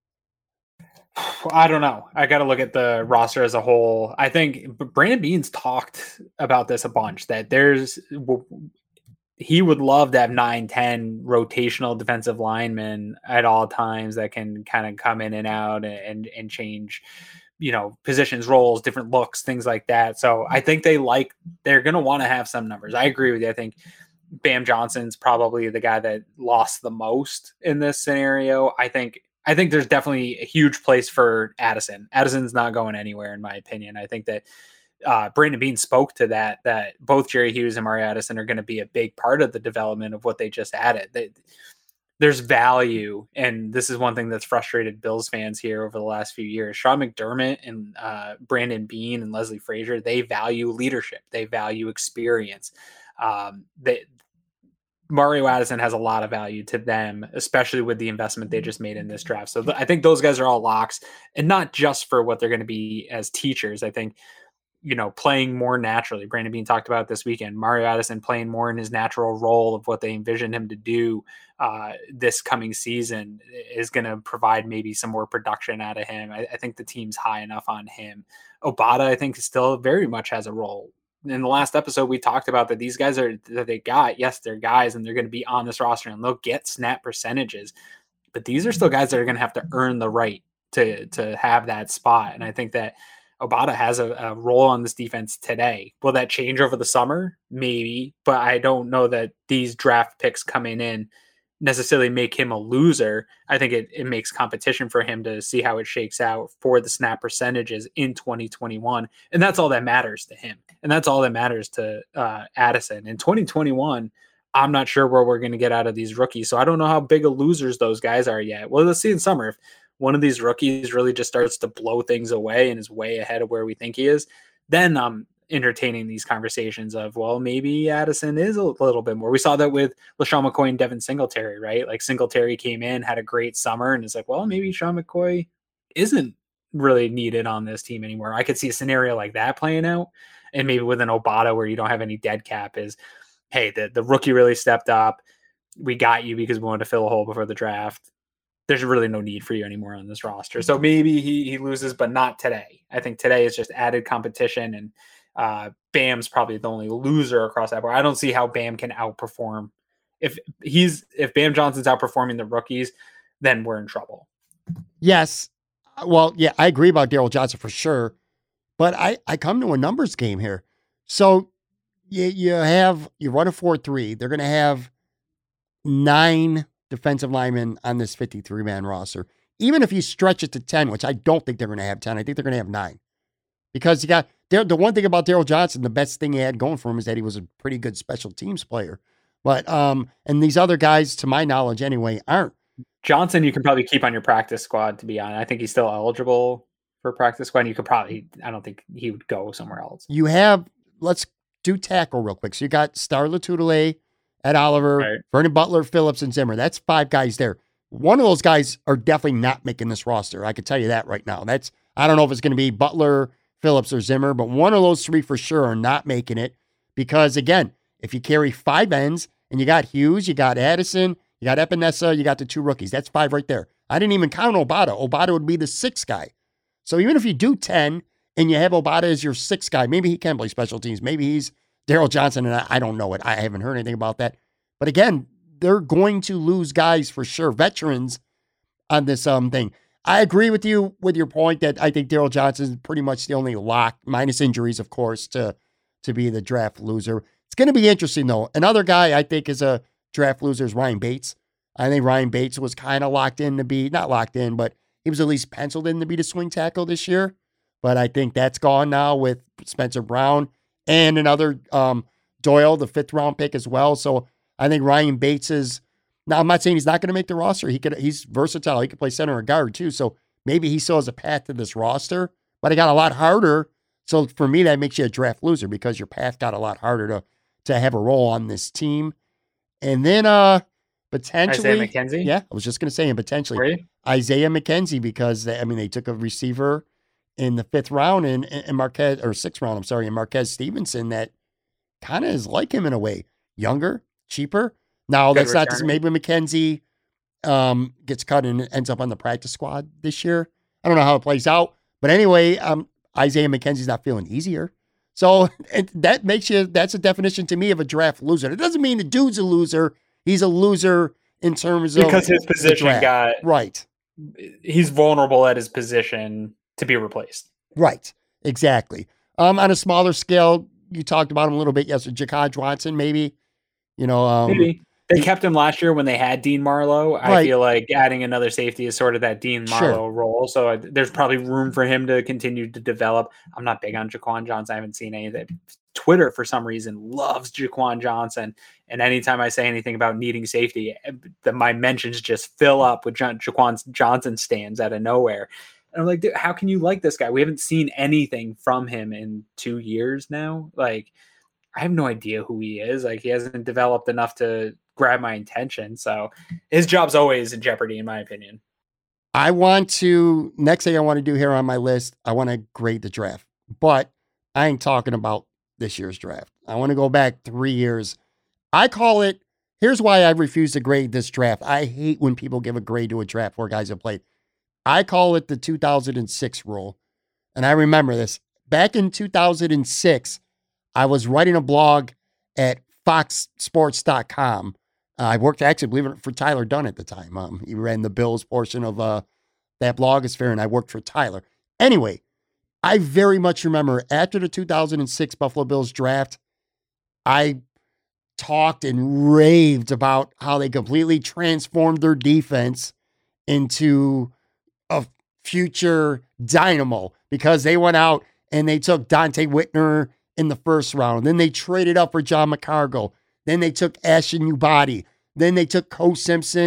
I don't know. I got to look at the roster as a whole. I think Brandon Beane's talked about this a bunch, that he would love to have 9-10 rotational defensive linemen at all times that can kind of come in and out and change, positions, roles, different looks, things like that. So I think they're going to want to have some numbers. I agree with you. I think Bam Johnson's probably the guy that lost the most in this scenario. I think there's definitely a huge place for Addison. Addison's not going anywhere, in my opinion. I think that Brandon Beane spoke to that both Jerry Hughes and Mario Addison are going to be a big part of the development of what they just added. There's value, and this is one thing that's frustrated Bills fans here over the last few years. Sean McDermott and Brandon Beane and Leslie Frazier, they value leadership. They value experience. Mario Addison has a lot of value to them, especially with the investment they just made in this draft. So I think those guys are all locks, and not just for what they're going to be as teachers. I think, playing more naturally. Brandon Beane talked about it this weekend. Mario Addison playing more in his natural role of what they envisioned him to do this coming season is going to provide maybe some more production out of him. I think the team's high enough on him. Obada, I think, still very much has a role. In the last episode, we talked about that these guys they're guys and they're going to be on this roster and they'll get snap percentages, but these are still guys that are going to have to earn the right to have that spot. And I think that Obada has a role on this defense today. Will that change over the summer? Maybe, but I don't know that these draft picks coming in necessarily make him a loser. I think it makes competition for him to see how it shakes out for the snap percentages in 2021. And that's all that matters to him. And that's all that matters to Addison. In 2021, I'm not sure where we're going to get out of these rookies. So I don't know how big of losers those guys are yet. Well, let's see in summer. one of these rookies really just starts to blow things away and is way ahead of where we think he is, then I'm entertaining these conversations of, well, maybe Addison is a little bit more. We saw that with LaShawn McCoy and Devin Singletary, right? Like Singletary came in, had a great summer, and it's like, well, maybe Sean McCoy isn't really needed on this team anymore. I could see a scenario like that playing out. And maybe with an Obata where you don't have any dead cap is, hey, the rookie really stepped up. We got you because we wanted to fill a hole before the draft. There's really no need for you anymore on this roster. So maybe he loses, but not today. I think today is just added competition, and Bam's probably the only loser across that board. I don't see how Bam can outperform. If Bam Johnson's outperforming the rookies, then we're in trouble. Yes. Well, yeah, I agree about Daryl Johnson for sure. But I come to a numbers game here. So you run a 4-3. They're going to have 9 defensive linemen on this 53-man roster. Even if you stretch it to 10, which I don't think they're going to have 10, I think they're going to have 9. Because you got the one thing about Daryl Johnson, the best thing he had going for him is that he was a pretty good special teams player. But and these other guys, to my knowledge anyway, aren't. Johnson, you can probably keep on your practice squad, to be honest. I think he's still eligible for practice squad. You could probably, I don't think he would go somewhere else. You have, let's do tackle real quick. So you got Star Latulier, Ed Oliver, right, Vernon Butler, Phillips, and Zimmer. That's 5 guys there. One of those guys are definitely not making this roster. I can tell you that right now. I don't know if it's going to be Butler, Phillips, or Zimmer, but one of those 3 for sure are not making it because, again, if you carry 5 ends and you got Hughes, you got Addison, you got Epinesa, you got the 2 rookies. That's 5 right there. I didn't even count Obata. Obata would be the 6th guy. So even if you do 10 and you have Obata as your 6th guy, maybe he can play special teams. Maybe he's Daryl Johnson, and I don't know it. I haven't heard anything about that. But again, they're going to lose guys for sure, veterans on this thing. I agree with you with your point that I think Daryl Johnson is pretty much the only lock, minus injuries, of course, to be the draft loser. It's going to be interesting, though. Another guy I think is a draft loser is Ryan Bates. I think Ryan Bates was kind of locked in to be, not locked in, but he was at least penciled in to be the swing tackle this year. But I think that's gone now with Spencer Brown and another Doyle, the 5th round pick as well. So I think Ryan Bates is, now I'm not saying he's not going to make the roster. He's versatile. He could play center or guard too. So maybe he still has a path to this roster, but it got a lot harder. So for me, that makes you a draft loser because your path got a lot harder to have a role on this team. And then potentially Isaiah McKenzie. Yeah, I was just going to say, and potentially Really? Isaiah McKenzie, because they took a receiver in the 5th round and Marquez, or 6th round, I'm sorry, and Marquez Stevenson that kind of is like him in a way. Younger, cheaper. Now, Good that's not to say return. maybe McKenzie gets cut and ends up on the practice squad this year. I don't know how it plays out. But anyway, Isaiah McKenzie's not feeling easier. So that's a definition to me of a draft loser. It doesn't mean the dude's a loser. He's a loser in terms of because his position got right. He's vulnerable at his position to be replaced. Right. Exactly. On a smaller scale, you talked about him a little bit yesterday. Ja'Kai Johnson, maybe. Maybe. They kept him last year when they had Dean Marlowe. Right. I feel like adding another safety is sort of that Dean Marlowe role. So there's probably room for him to continue to develop. I'm not big on Jaquan Johnson. I haven't seen anything. Twitter, for some reason, loves Jaquan Johnson. And anytime I say anything about needing safety, my mentions just fill up with Jaquan Johnson stands out of nowhere. And I'm like, dude, how can you like this guy? We haven't seen anything from him in 2 years now. Like, I have no idea who he is. Like, he hasn't developed enough to grab my attention. So his job's always in jeopardy, in my opinion. Next thing I want to do here on my list, I want to grade the draft. But I ain't talking about this year's draft. I want to go back 3 years. I call it, here's why I refuse to grade this draft. I hate when people give a grade to a draft where guys have played. I call it the 2006 rule. And I remember this. Back in 2006, I was writing a blog at foxsports.com. I worked, actually, believe it, for Tyler Dunn at the time. He ran the Bills portion of that blogosphere, and I worked for Tyler. Anyway, I very much remember after the 2006 Buffalo Bills draft, I talked and raved about how they completely transformed their defense into a future dynamo because they went out and they took Dante Whitner in the 1st round. Then they traded up for John McCargo. Then they took Ashton Ubadi. Then they took Ko Simpson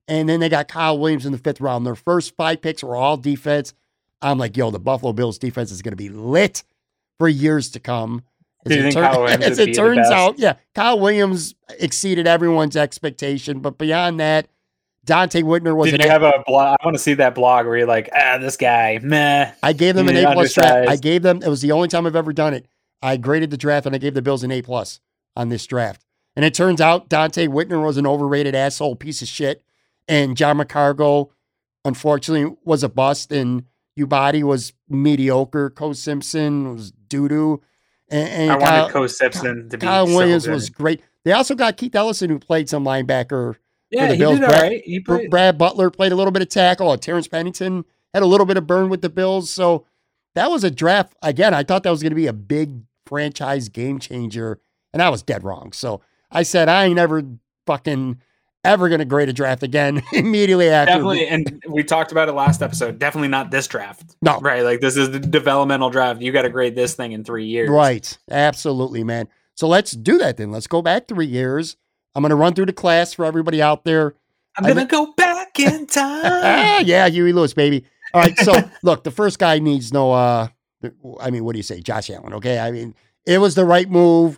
And then they got Kyle Williams in the 5th round. Their first 5 picks were all defense. I'm like, yo, the Buffalo Bills defense is going to be lit for years to come. As it turns out, yeah, Kyle Williams exceeded everyone's expectation. But beyond that, Dante Whitner was. Did you have a blog? I want to see that blog where you're like, this guy, meh. I gave them an A+ draft. I gave them. It was the only time I've ever done it. I graded the draft and I gave the Bills an A+ on this draft. And it turns out Dante Whitner was an overrated asshole piece of shit, and John McCargo, unfortunately, was a bust, and Ubadi was mediocre. Co Simpson was doo-doo. And I wanted Co Simpson to be. Kyle Williams was great. They also got Keith Ellison, who played some linebacker. Yeah, for the Bills. Did all right. He played. Brad Butler played a little bit of tackle. Terrence Pennington had a little bit of burn with the Bills. So that was a draft. Again, I thought that was going to be a big franchise game changer, and I was dead wrong. So I said, I ain't ever going to grade a draft again immediately after. Definitely, and we talked about it last episode. Definitely not this draft. No. Right, like this is the developmental draft. You got to grade this thing in 3 years. Right, absolutely, man. So let's do that then. Let's go back 3 years. I'm going to run through the class for everybody out there. I'm going to go back in time. Yeah, Huey Lewis, baby. All right, so look, the first guy needs no, what do you say? Josh Allen, okay? I mean, it was the right move.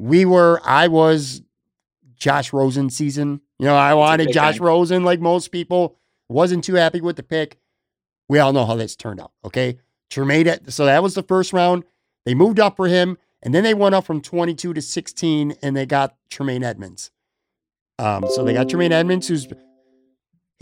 I was Josh Rosen season. I wanted Josh Rosen like most people. Wasn't too happy with the pick. We all know how this turned out, okay? Tremaine, so that was the first round. They moved up for him, and then they went up from 22 to 16, and they got Tremaine Edmonds. So they got Tremaine Edmonds, he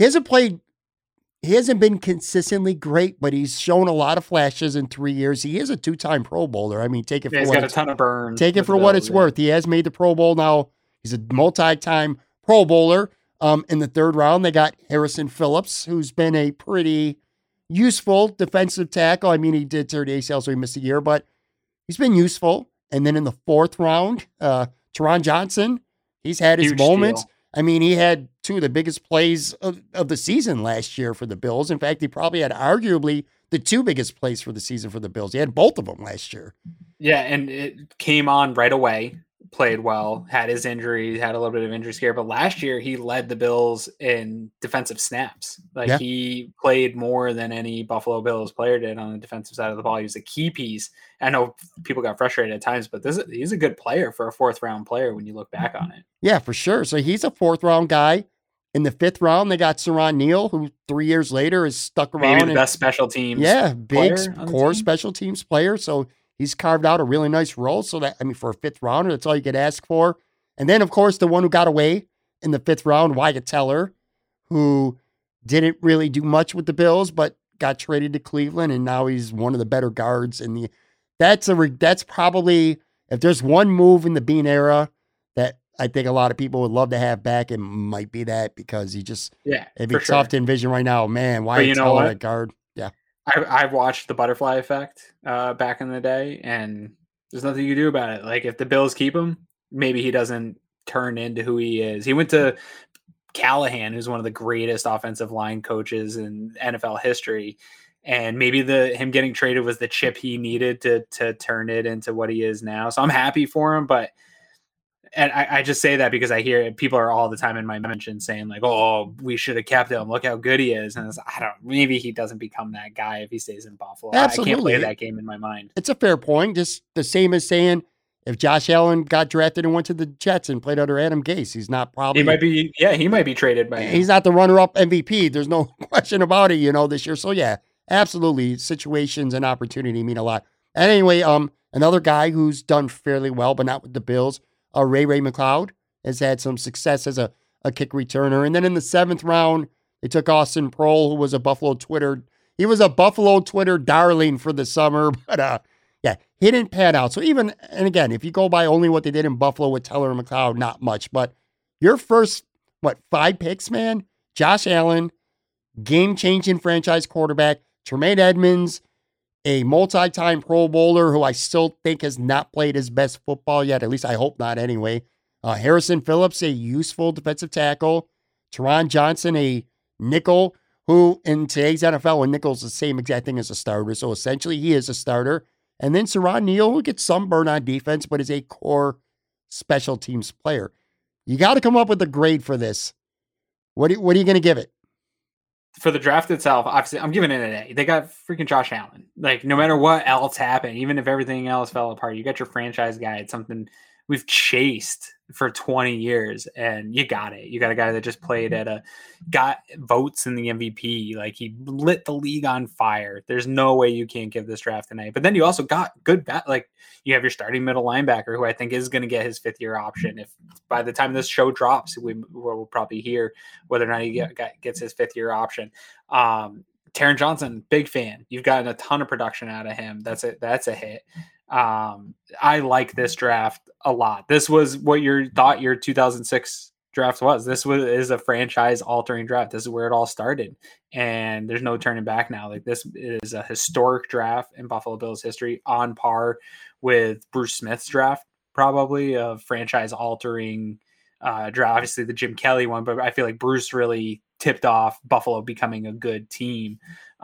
hasn't been consistently great, but he's shown a lot of flashes in 3 years. He is a 2-time Pro Bowler. I mean, take it for he's got a ton of burn. Take it for what it's worth. He has made the Pro Bowl now. He's a multi-time Pro Bowler. In the 3rd round, they got Harrison Phillips, who's been a pretty useful defensive tackle. I mean, he did tear the ACL, so he missed a year, but he's been useful. And then in the 4th round, Teron Johnson, he's had his moments. Deal. I mean, he had 2 of the biggest plays of the season last year for the Bills. In fact, he probably had arguably the 2 biggest plays for the season for the Bills. He had both of them last year. Yeah, and it came on right away, played well, had his injury, had a little bit of injury scare. But last year, he led the Bills in defensive snaps. He played more than any Buffalo Bills player did on the defensive side of the ball. He was a key piece. I know people got frustrated at times, but he's a good player for a 4th round player when you look back on it. Yeah, for sure. So he's a 4th round guy. In the 5th round, they got Siran Neal, who 3 years later is stuck around. Maybe the best special teams. Yeah, big core special teams player. So he's carved out a really nice role. So for a 5th rounder, that's all you could ask for. And then, of course, the one who got away in the 5th round, Wyatt Teller, who didn't really do much with the Bills, but got traded to Cleveland, and now he's one of the better guards in the. That's probably, if there's one move in the Bean era that I think a lot of people would love to have back, it might be that, because it'd be tough to envision right now. Man, Wyatt Teller at guard. Yeah. I've watched the Butterfly Effect back in the day, and there's nothing you can do about it. Like, if the Bills keep him, maybe he doesn't turn into who he is. He went to Callahan, who's one of the greatest offensive line coaches in NFL history, and maybe him getting traded was the chip he needed to turn it into what he is now. So I'm happy for him, but I just say that because I hear people are all the time in my mention saying like, "Oh, we should have kept him. Look how good he is." And maybe he doesn't become that guy if he stays in Buffalo. Absolutely. I can't play that game in my mind. It's a fair point. Just the same as saying if Josh Allen got drafted and went to the Jets and played under Adam Gase, he's not probably. He might be traded by. He's not the runner-up MVP. There's no question about it. This year. So yeah, absolutely, situations and opportunity mean a lot. And anyway, another guy who's done fairly well, but not with the Bills. Ray McLeod has had some success as a kick returner. And then in the 7th round, they took Austin Proehl, who was a Buffalo Twitter darling for the summer. But he didn't pan out. So and again, if you go by only what they did in Buffalo with Teller and McLeod, not much. But your first, 5 picks, man? Josh Allen, game-changing franchise quarterback, Tremaine Edmonds, a multi-time Pro Bowler who I still think has not played his best football yet. At least I hope not anyway. Harrison Phillips, a useful defensive tackle. Teron Johnson, a nickel, who in today's NFL, a nickel's the same exact thing as a starter. So essentially he is a starter. And then Siran Neal, who gets some burn on defense, but is a core special teams player. You got to come up with a grade for this. What are you going to give it? For the draft itself, obviously, I'm giving it an A. They got freaking Josh Allen. Like, no matter what else happened, even if everything else fell apart, you got your franchise guy. It's something we've chased for 20 years, and you got it. You got a guy that just played got votes in the MVP. Like, he lit the league on fire. There's no way you can't give this draft an A. But then you also got good like, you have your starting middle linebacker, who I think is going to get his 5th-year option. If by the time this show drops, we'll probably hear whether or not he gets his 5th-year option. Taron Johnson, big fan. You've gotten a ton of production out of him. That's a hit. I like this draft a lot. This was what you thought your 2006 draft was. This is a franchise altering draft. This is where it all started, and there's no turning back now. Like, this is a historic draft in Buffalo Bills history, on par with Bruce Smith's draft, probably a franchise altering draft. Obviously the Jim Kelly one, but I feel like Bruce really tipped off Buffalo becoming a good team.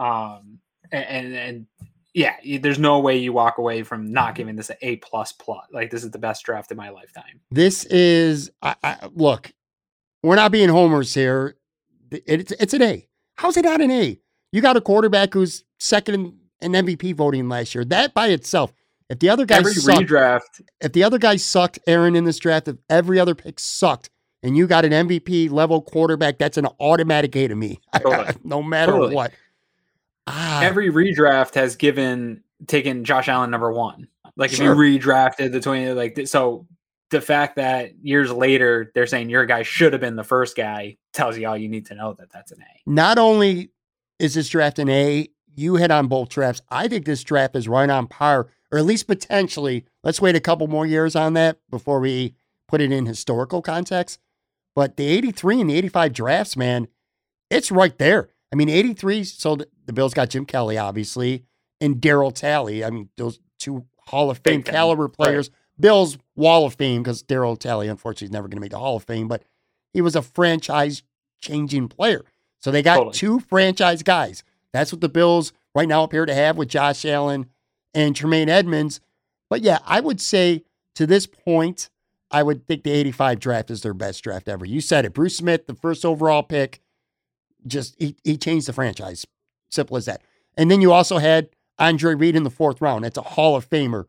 And yeah, there's no way you walk away from not giving this an A++. Like, this is the best draft in my lifetime. This is, look, we're not being homers here. It's an A. How's it not an A? You got a quarterback who's second in MVP voting last year. That by itself, if the other guy sucked, Aaron, in this draft, if every other pick sucked, and you got an MVP level quarterback, that's an automatic A to me. Totally. No matter what. Every redraft has taken Josh Allen number 1. Like, if you redrafted the 20, like, so the fact that years later they're saying your guy should have been the first guy tells you all you need to know that that's an A. Not only is this draft an A, you hit on both drafts. I think this draft is right on par, or at least potentially. Let's wait a couple more years on that before we put it in historical context. But the 83 and the 85 drafts, man, it's right there. I mean, 83, so the Bills got Jim Kelly, obviously, and Darryl Talley. I mean, those two Hall of Fame caliber players. Right. Bills Wall of Fame, because Darryl Talley, unfortunately, is never going to make the Hall of Fame, but he was a franchise-changing player. So they got two franchise guys. That's what the Bills right now appear to have with Josh Allen and Tremaine Edmonds. But yeah, I would say to this point, I would think the 85 draft is their best draft ever. You said it. Bruce Smith, the first overall pick, just he changed the franchise. Simple as that. And then you also had Andre Reed in the 4th round. That's a Hall of Famer.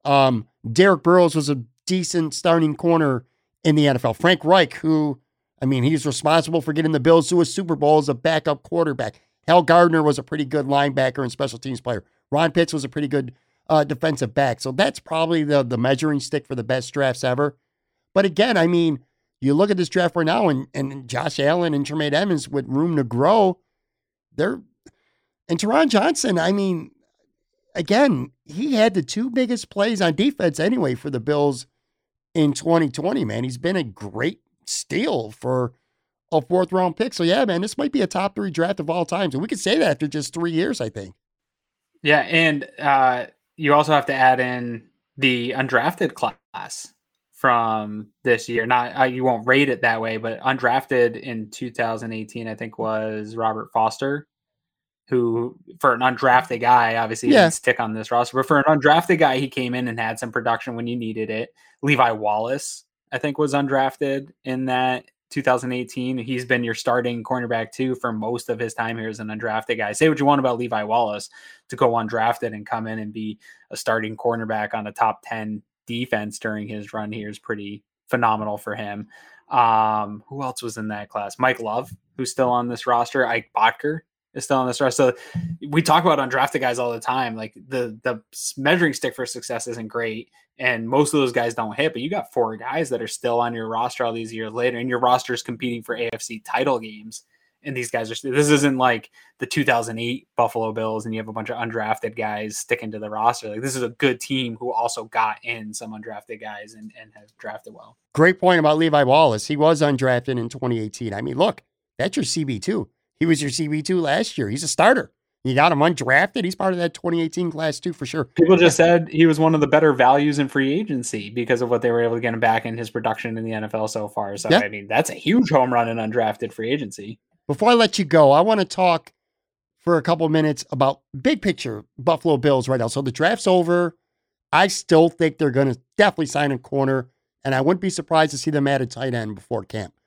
Derek Burrows was a decent starting corner in the NFL. Frank Reich, who, I mean, he's responsible for getting the Bills to a Super Bowl as a backup quarterback. Hal Gardner was a pretty good linebacker and special teams player. Ron Pitts was a pretty good defensive back. So that's probably the measuring stick for the best drafts ever. But again, I mean, you look at this draft right now, and Josh Allen and Tremaine Edmonds with room to grow, and Taron Johnson, I mean, again, he had the 2 biggest plays on defense anyway for the Bills in 2020, man. He's been a great steal for a 4th-round pick. So, yeah, man, this might be a top 3 draft of all time. And we could say that after just 3 years, I think. Yeah, and you also have to add in the undrafted class from this year. Not you won't rate it that way, but undrafted in 2018, I think, was Robert Foster, who, for an undrafted guy, obviously he didn't stick on this roster, but for an undrafted guy, he came in and had some production when you needed it. Levi Wallace, I think, was undrafted in that 2018. He's been your starting cornerback too for most of his time here as an undrafted guy. Say what you want about Levi Wallace, to go undrafted and come in and be a starting cornerback on a top 10 defense during his run here is pretty phenomenal for him. Who else was in that class? Mike Love, who's still on this roster. Ike Bottker is still on this roster. So we talk about undrafted guys all the time. Like, the measuring stick for success isn't great, and most of those guys don't hit, but you got 4 guys that are still on your roster all these years later, and your roster is competing for AFC title games. And these guys this isn't like the 2008 Buffalo Bills and you have a bunch of undrafted guys sticking to the roster. Like, this is a good team who also got in some undrafted guys and has drafted well. Great point about Levi Wallace. He was undrafted in 2018. I mean, look, that's your CB2. He was your CB2 last year. He's a starter. You got him undrafted. He's part of that 2018 class too, for sure. People just said he was one of the better values in free agency because of what they were able to get him back in his production in the NFL so far. So, I mean, that's a huge home run in undrafted free agency. Before I let you go, I want to talk for a couple of minutes about big picture Buffalo Bills right now. So the draft's over. I still think they're going to definitely sign a corner, and I wouldn't be surprised to see them add a tight end before camp.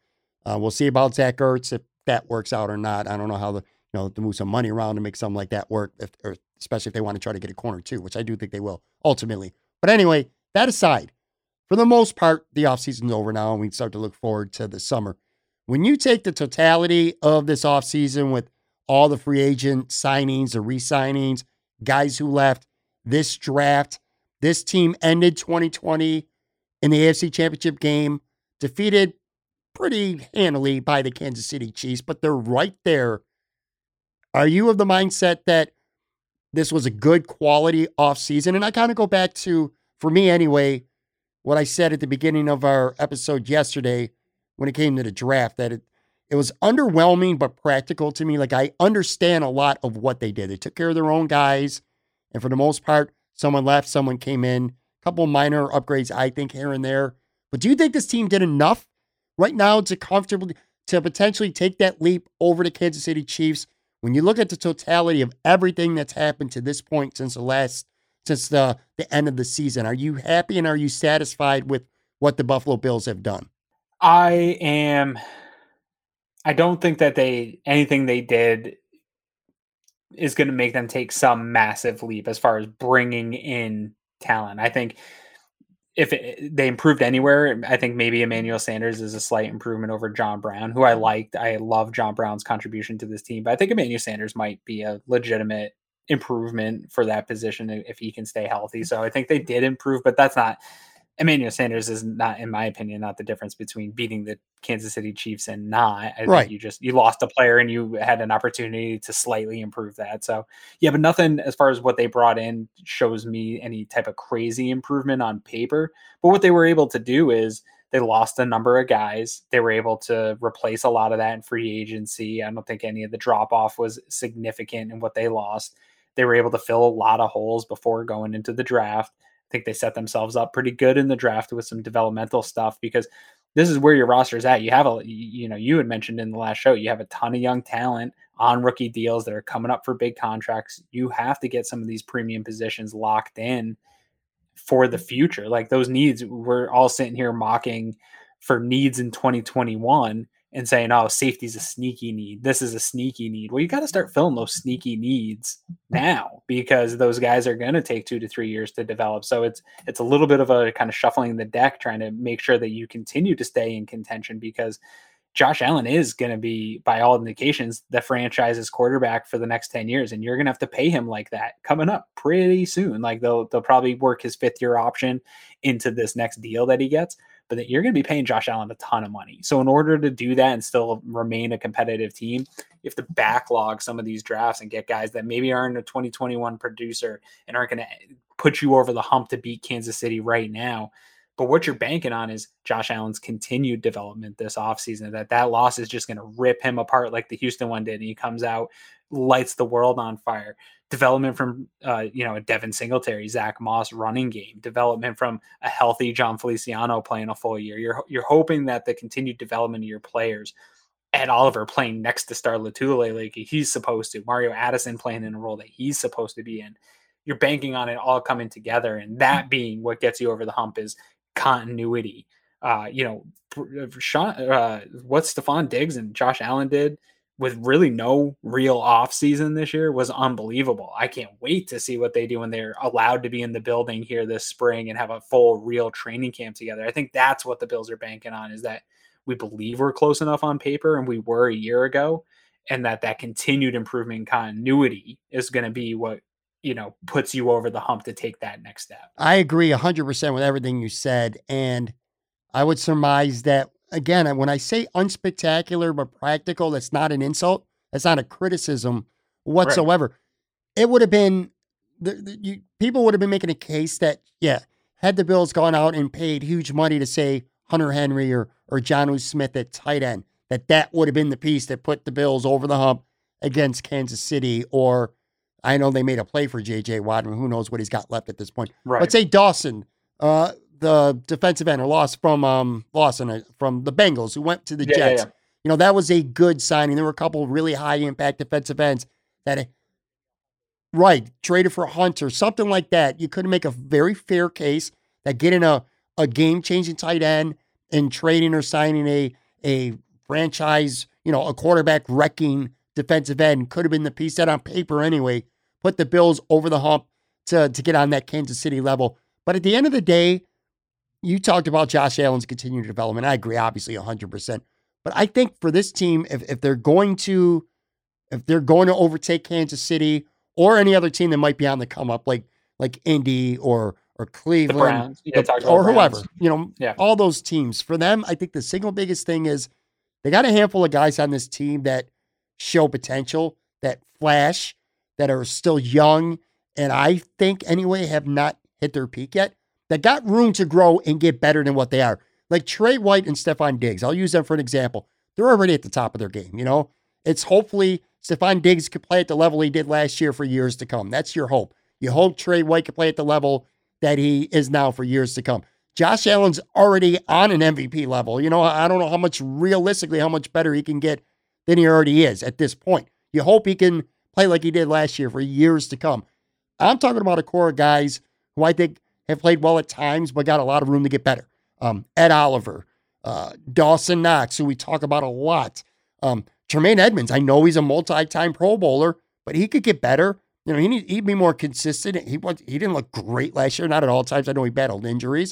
We'll see about Zach Ertz if that works out or not. I don't know how to move some money around to make something like that work, especially if they want to try to get a corner too, which I do think they will ultimately. But anyway, that aside, for the most part, the offseason's over now, and we start to look forward to the summer. When you take the totality of this offseason with all the free agent signings, the re-signings, guys who left, this draft, this team ended 2020 in the AFC Championship game, defeated pretty handily by the Kansas City Chiefs, but they're right there. Are you of the mindset that this was a good quality offseason? And I kind of go back to, for me anyway, what I said at the beginning of our episode yesterday when it came to the draft, that it was underwhelming but practical to me. Like, I understand a lot of what they did. They took care of their own guys, and for the most part, someone left, someone came in. A couple minor upgrades, I think, here and there. But do you think this team did enough right now to potentially take that leap over the Kansas City Chiefs? When you look at the totality of everything that's happened to this point since the end of the season, are you happy and are you satisfied with what the Buffalo Bills have done? I don't think that anything they did is going to make them take some massive leap as far as bringing in talent. I think if they improved anywhere, I think maybe Emmanuel Sanders is a slight improvement over John Brown, who I liked. I love John Brown's contribution to this team, but I think Emmanuel Sanders might be a legitimate improvement for that position if he can stay healthy. So I think they did improve, but that's not, Emmanuel Sanders is not, in my opinion, not the difference between beating the Kansas City Chiefs and not. I think you lost a player and you had an opportunity to slightly improve that. So yeah, but nothing as far as what they brought in shows me any type of crazy improvement on paper. But what they were able to do is they lost a number of guys. They were able to replace a lot of that in free agency. I don't think any of the drop off was significant in what they lost. They were able to fill a lot of holes before going into the draft. I think they set themselves up pretty good in the draft with some developmental stuff, because this is where your roster is at. You have you had mentioned in the last show, you have a ton of young talent on rookie deals that are coming up for big contracts. You have to get some of these premium positions locked in for the future. Like, those needs, we're all sitting here mocking for needs in 2021 and saying, oh, safety's a sneaky need. This is a sneaky need. Well, you got to start filling those sneaky needs now, because those guys are going to take 2 to 3 years to develop. So it's a little bit of a kind of shuffling the deck, trying to make sure that you continue to stay in contention, because Josh Allen is going to be, by all indications, the franchise's quarterback for the next 10 years. And you're going to have to pay him like that coming up pretty soon. Like, they'll probably work his 5th-year option into this next deal that he gets, but you're going to be paying Josh Allen a ton of money. So in order to do that and still remain a competitive team, you have to backlog some of these drafts and get guys that maybe aren't a 2021 producer and aren't going to put you over the hump to beat Kansas City right now. But what you're banking on is Josh Allen's continued development this offseason, that loss is just going to rip him apart like the Houston one did. And he comes out, lights the world on fire. Development from, a Devin Singletary, Zach Moss running game, development from a healthy John Feliciano playing a full year. You're hoping that the continued development of your players, Ed Oliver playing next to Star Lotulelei like he's supposed to, Mario Addison playing in a role that he's supposed to be in. You're banking on it all coming together, and that being what gets you over the hump is continuity. What Stephon Diggs and Josh Allen did with really no real off season this year was unbelievable. I can't wait to see what they do when they're allowed to be in the building here this spring and have a full real training camp together. I think that's what the Bills are banking on, is that we believe we're close enough on paper, and we were a year ago, and that continued improvement in continuity is going to be what, puts you over the hump to take that next step. I agree 100% with everything you said. And I would surmise that, again, when I say unspectacular but practical, that's not an insult. That's not a criticism whatsoever. Right. It would have been, people would have been making a case that, had the Bills gone out and paid huge money to, say, Hunter Henry or Jonnu Smith at tight end, that would have been the piece that put the Bills over the hump against Kansas City. Or I know they made a play for J.J. Watt, and who knows what he's got left at this point. Right. But say Dawson, the defensive end, or from the Bengals, who went to the Jets. Yeah. That was a good signing. There were a couple of really high impact defensive ends that, traded for Hunter, something like that. You could make a very fair case that getting a game changing tight end and trading or signing a franchise, a quarterback wrecking defensive end, could have been the piece that on paper anyway put the Bills over the hump to get on that Kansas City level. But at the end of the day, you talked about Josh Allen's continued development. I agree, obviously, 100%. But I think for this team, if they're going to overtake Kansas City or any other team that might be on the come up, like Indy or Cleveland, or whoever, all those teams, for them, I think the single biggest thing is they got a handful of guys on this team that show potential, that flash, that are still young, and I think anyway have not hit their peak yet, that got room to grow and get better than what they are. Like Trey White and Stephon Diggs, I'll use them for an example. They're already at the top of their game, It's hopefully Stephon Diggs could play at the level he did last year for years to come. That's your hope. You hope Trey White could play at the level that he is now for years to come. Josh Allen's already on an MVP level. I don't know how much better he can get than he already is at this point. You hope he can play like he did last year for years to come. I'm talking about a core of guys who I think have played well at times, but got a lot of room to get better. Ed Oliver, Dawson Knox, who we talk about a lot. Tremaine Edmonds, I know he's a multi-time Pro Bowler, but he could get better. He'd be more consistent. He didn't look great last year, not at all times. I know he battled injuries.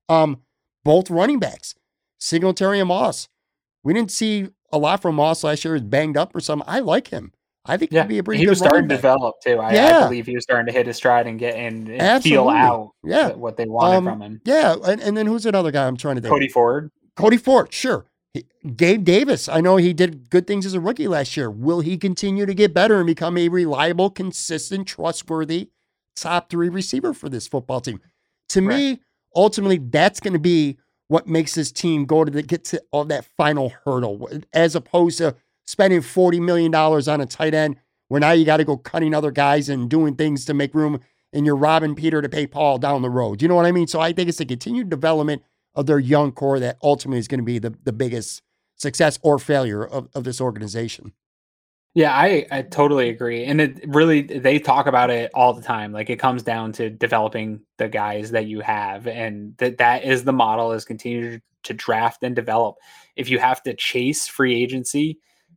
Both running backs, Singletary and Moss. We didn't see a lot from Moss last year. He was banged up or something. I like him. I think he'd be a pretty good. He was starting to develop too. I believe he was starting to hit his stride and get and feel out what they wanted from him. Yeah, and then who's another guy I'm trying to think? Cody Ford, sure. Gabe Davis, I know he did good things as a rookie last year. Will he continue to get better and become a reliable, consistent, trustworthy top 3 receiver for this football team? To me, ultimately, that's going to be what makes this team get to that final hurdle, as opposed to spending $40 million on a tight end where now you got to go cutting other guys and doing things to make room and you're robbing Peter to pay Paul down the road. You know what I mean? So I think it's the continued development of their young core that ultimately is going to be the biggest success or failure of this organization. Yeah, I totally agree. And it really, they talk about it all the time. Like it comes down to developing the guys that you have. And that is the model, is continue to draft and develop. If you have to chase free agency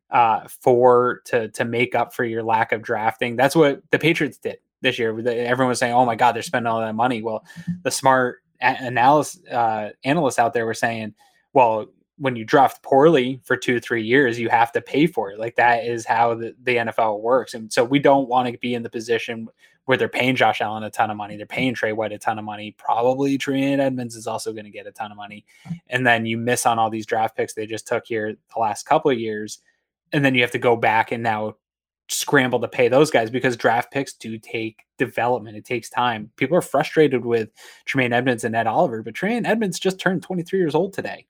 to make up for your lack of drafting, that's what the Patriots did this year. Everyone was saying, oh my God, they're spending all that money. Well, the smart analysts out there were saying, well, when you draft poorly for 2-3 years, you have to pay for it. Like that is how the NFL works. And so we don't want to be in the position where they're paying Josh Allen a ton of money. They're paying Trey White a ton of money. Probably Tremaine Edmonds is also going to get a ton of money. And then you miss on all these draft picks they just took here the last couple of years. And then you have to go back and now scramble to pay those guys, because draft picks do take development. It takes time. People are frustrated with Tremaine Edmonds and Ed Oliver, but Tremaine Edmonds just turned 23 years old today.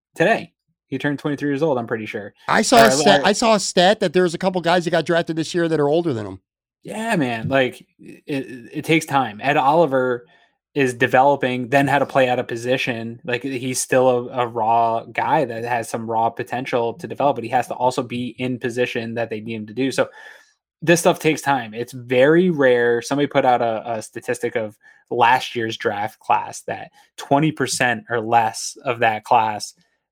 He turned 23 years old, I'm pretty sure. I saw a stat that there's a couple guys that got drafted this year that are older than him. Yeah, man. Like it takes time. Ed Oliver is developing, then had to play out of position. Like he's still a raw guy that has some raw potential to develop, but he has to also be in position that they need him to do. So this stuff takes time. It's very rare. Somebody put out a statistic of last year's draft class that 20% or less of that class,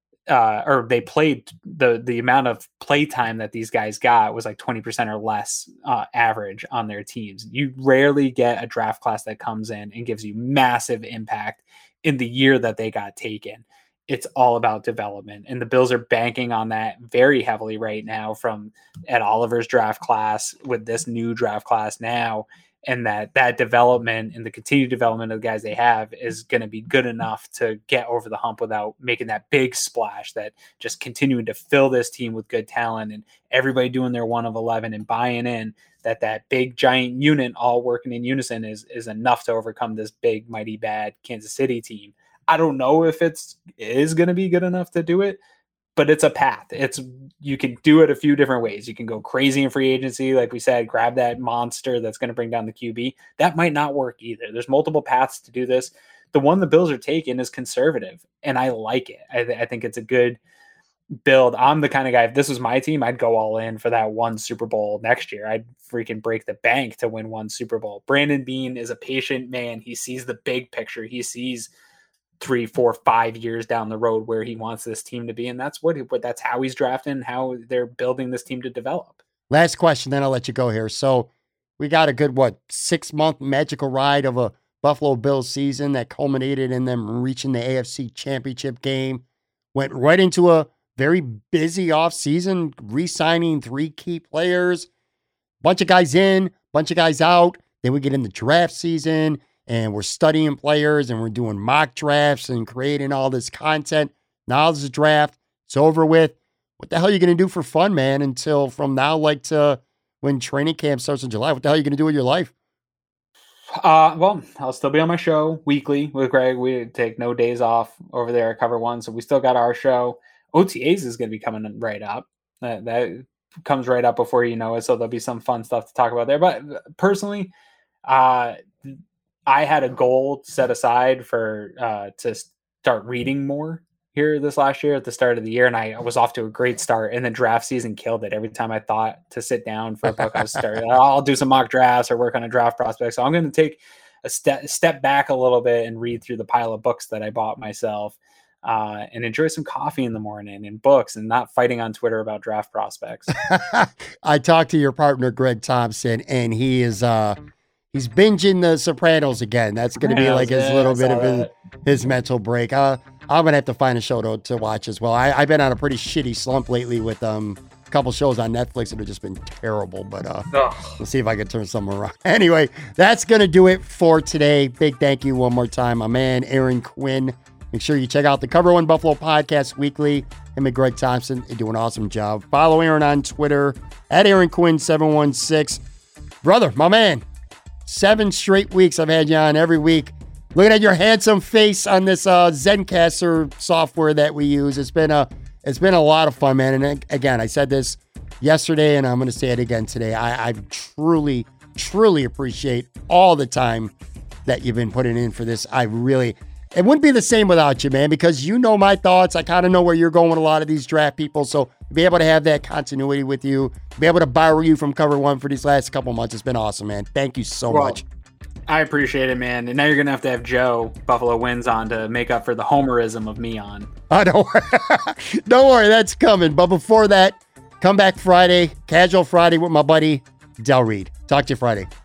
or they played the amount of play time that these guys got was like 20% or less average on their teams. You rarely get a draft class that comes in and gives you massive impact in the year that they got taken. It's all about development, and the Bills are banking on that very heavily right now from Ed Oliver's draft class with this new draft class now. And that development and the continued development of the guys they have is going to be good enough to get over the hump without making that big splash, that just continuing to fill this team with good talent and everybody doing their 1 of 11 and buying in that big giant unit all working in unison is enough to overcome this big, mighty, bad Kansas City team. I don't know if it is going to be good enough to do it, but it's a path. You can do it a few different ways. You can go crazy in free agency, like we said, grab that monster that's going to bring down the QB. That might not work either. There's multiple paths to do this. The one the Bills are taking is conservative, and I like it. I think it's a good build. I'm the kind of guy, if this was my team, I'd go all in for that 1 Super Bowl next year. I'd freaking break the bank to win 1 Super Bowl. Brandon Beane is a patient man. He sees the big picture. He sees 3, 4, 5 years down the road where he wants this team to be. And that's that's how he's drafting, how they're building this team to develop. Last question, then I'll let you go here. So we got a good, 6-month magical ride of a Buffalo Bills season that culminated in them reaching the AFC Championship game. Went right into a very busy offseason, re-signing 3 key players. Bunch of guys in, bunch of guys out. Then we get in the draft season, and we're studying players, and we're doing mock drafts and creating all this content. Now there's a draft. It's over with. What the hell are you going to do for fun, man, until from now, to when training camp starts in July? What the hell are you going to do with your life? Well, I'll still be on my show weekly with Greg. We take no days off over there at Cover One, so we still got our show. OTAs is going to be coming right up. That comes right up before you know it, so there'll be some fun stuff to talk about there. But personally, I had a goal set aside for to start reading more here this last year at the start of the year, and I was off to a great start, and then draft season killed it. Every time I thought to sit down for a book, I was starting, I'll do some mock drafts or work on a draft prospect. So I'm going to take a step back a little bit and read through the pile of books that I bought myself, and enjoy some coffee in the morning and books, and not fighting on Twitter about draft prospects. I talked to your partner, Greg Thompson, and he is, he's binging The Sopranos again. That's going to be like his little bit of his mental break. I'm going to have to find a show to watch as well. I've been on a pretty shitty slump lately with a couple shows on Netflix that have just been terrible, but we'll see if I can turn something around. Anyway, that's going to do it for today. Big thank you one more time, my man, Aaron Quinn. Make sure you check out the Cover One Buffalo Podcast Weekly. Him and Greg Thompson, they do an awesome job. Follow Aaron on Twitter at Aaron Quinn 716. Brother, my man, 7 straight weeks I've had you on every week. Looking at your handsome face on this Zencastr software that we use. It's been a lot of fun, man. And again, I said this yesterday, and I'm going to say it again today. I truly, truly appreciate all the time that you've been putting in for this. It wouldn't be the same without you, man, because you know my thoughts. I kind of know where you're going with a lot of these draft people. So to be able to have that continuity with you, to be able to borrow you from Cover One for these last couple months, it's been awesome, man. Thank you so much. I appreciate it, man. And now you're going to have Joe Buffalo Wins on to make up for the homerism of me on. Oh, don't worry, that's coming. But before that, come back Friday, Casual Friday with my buddy, Del Reed. Talk to you Friday.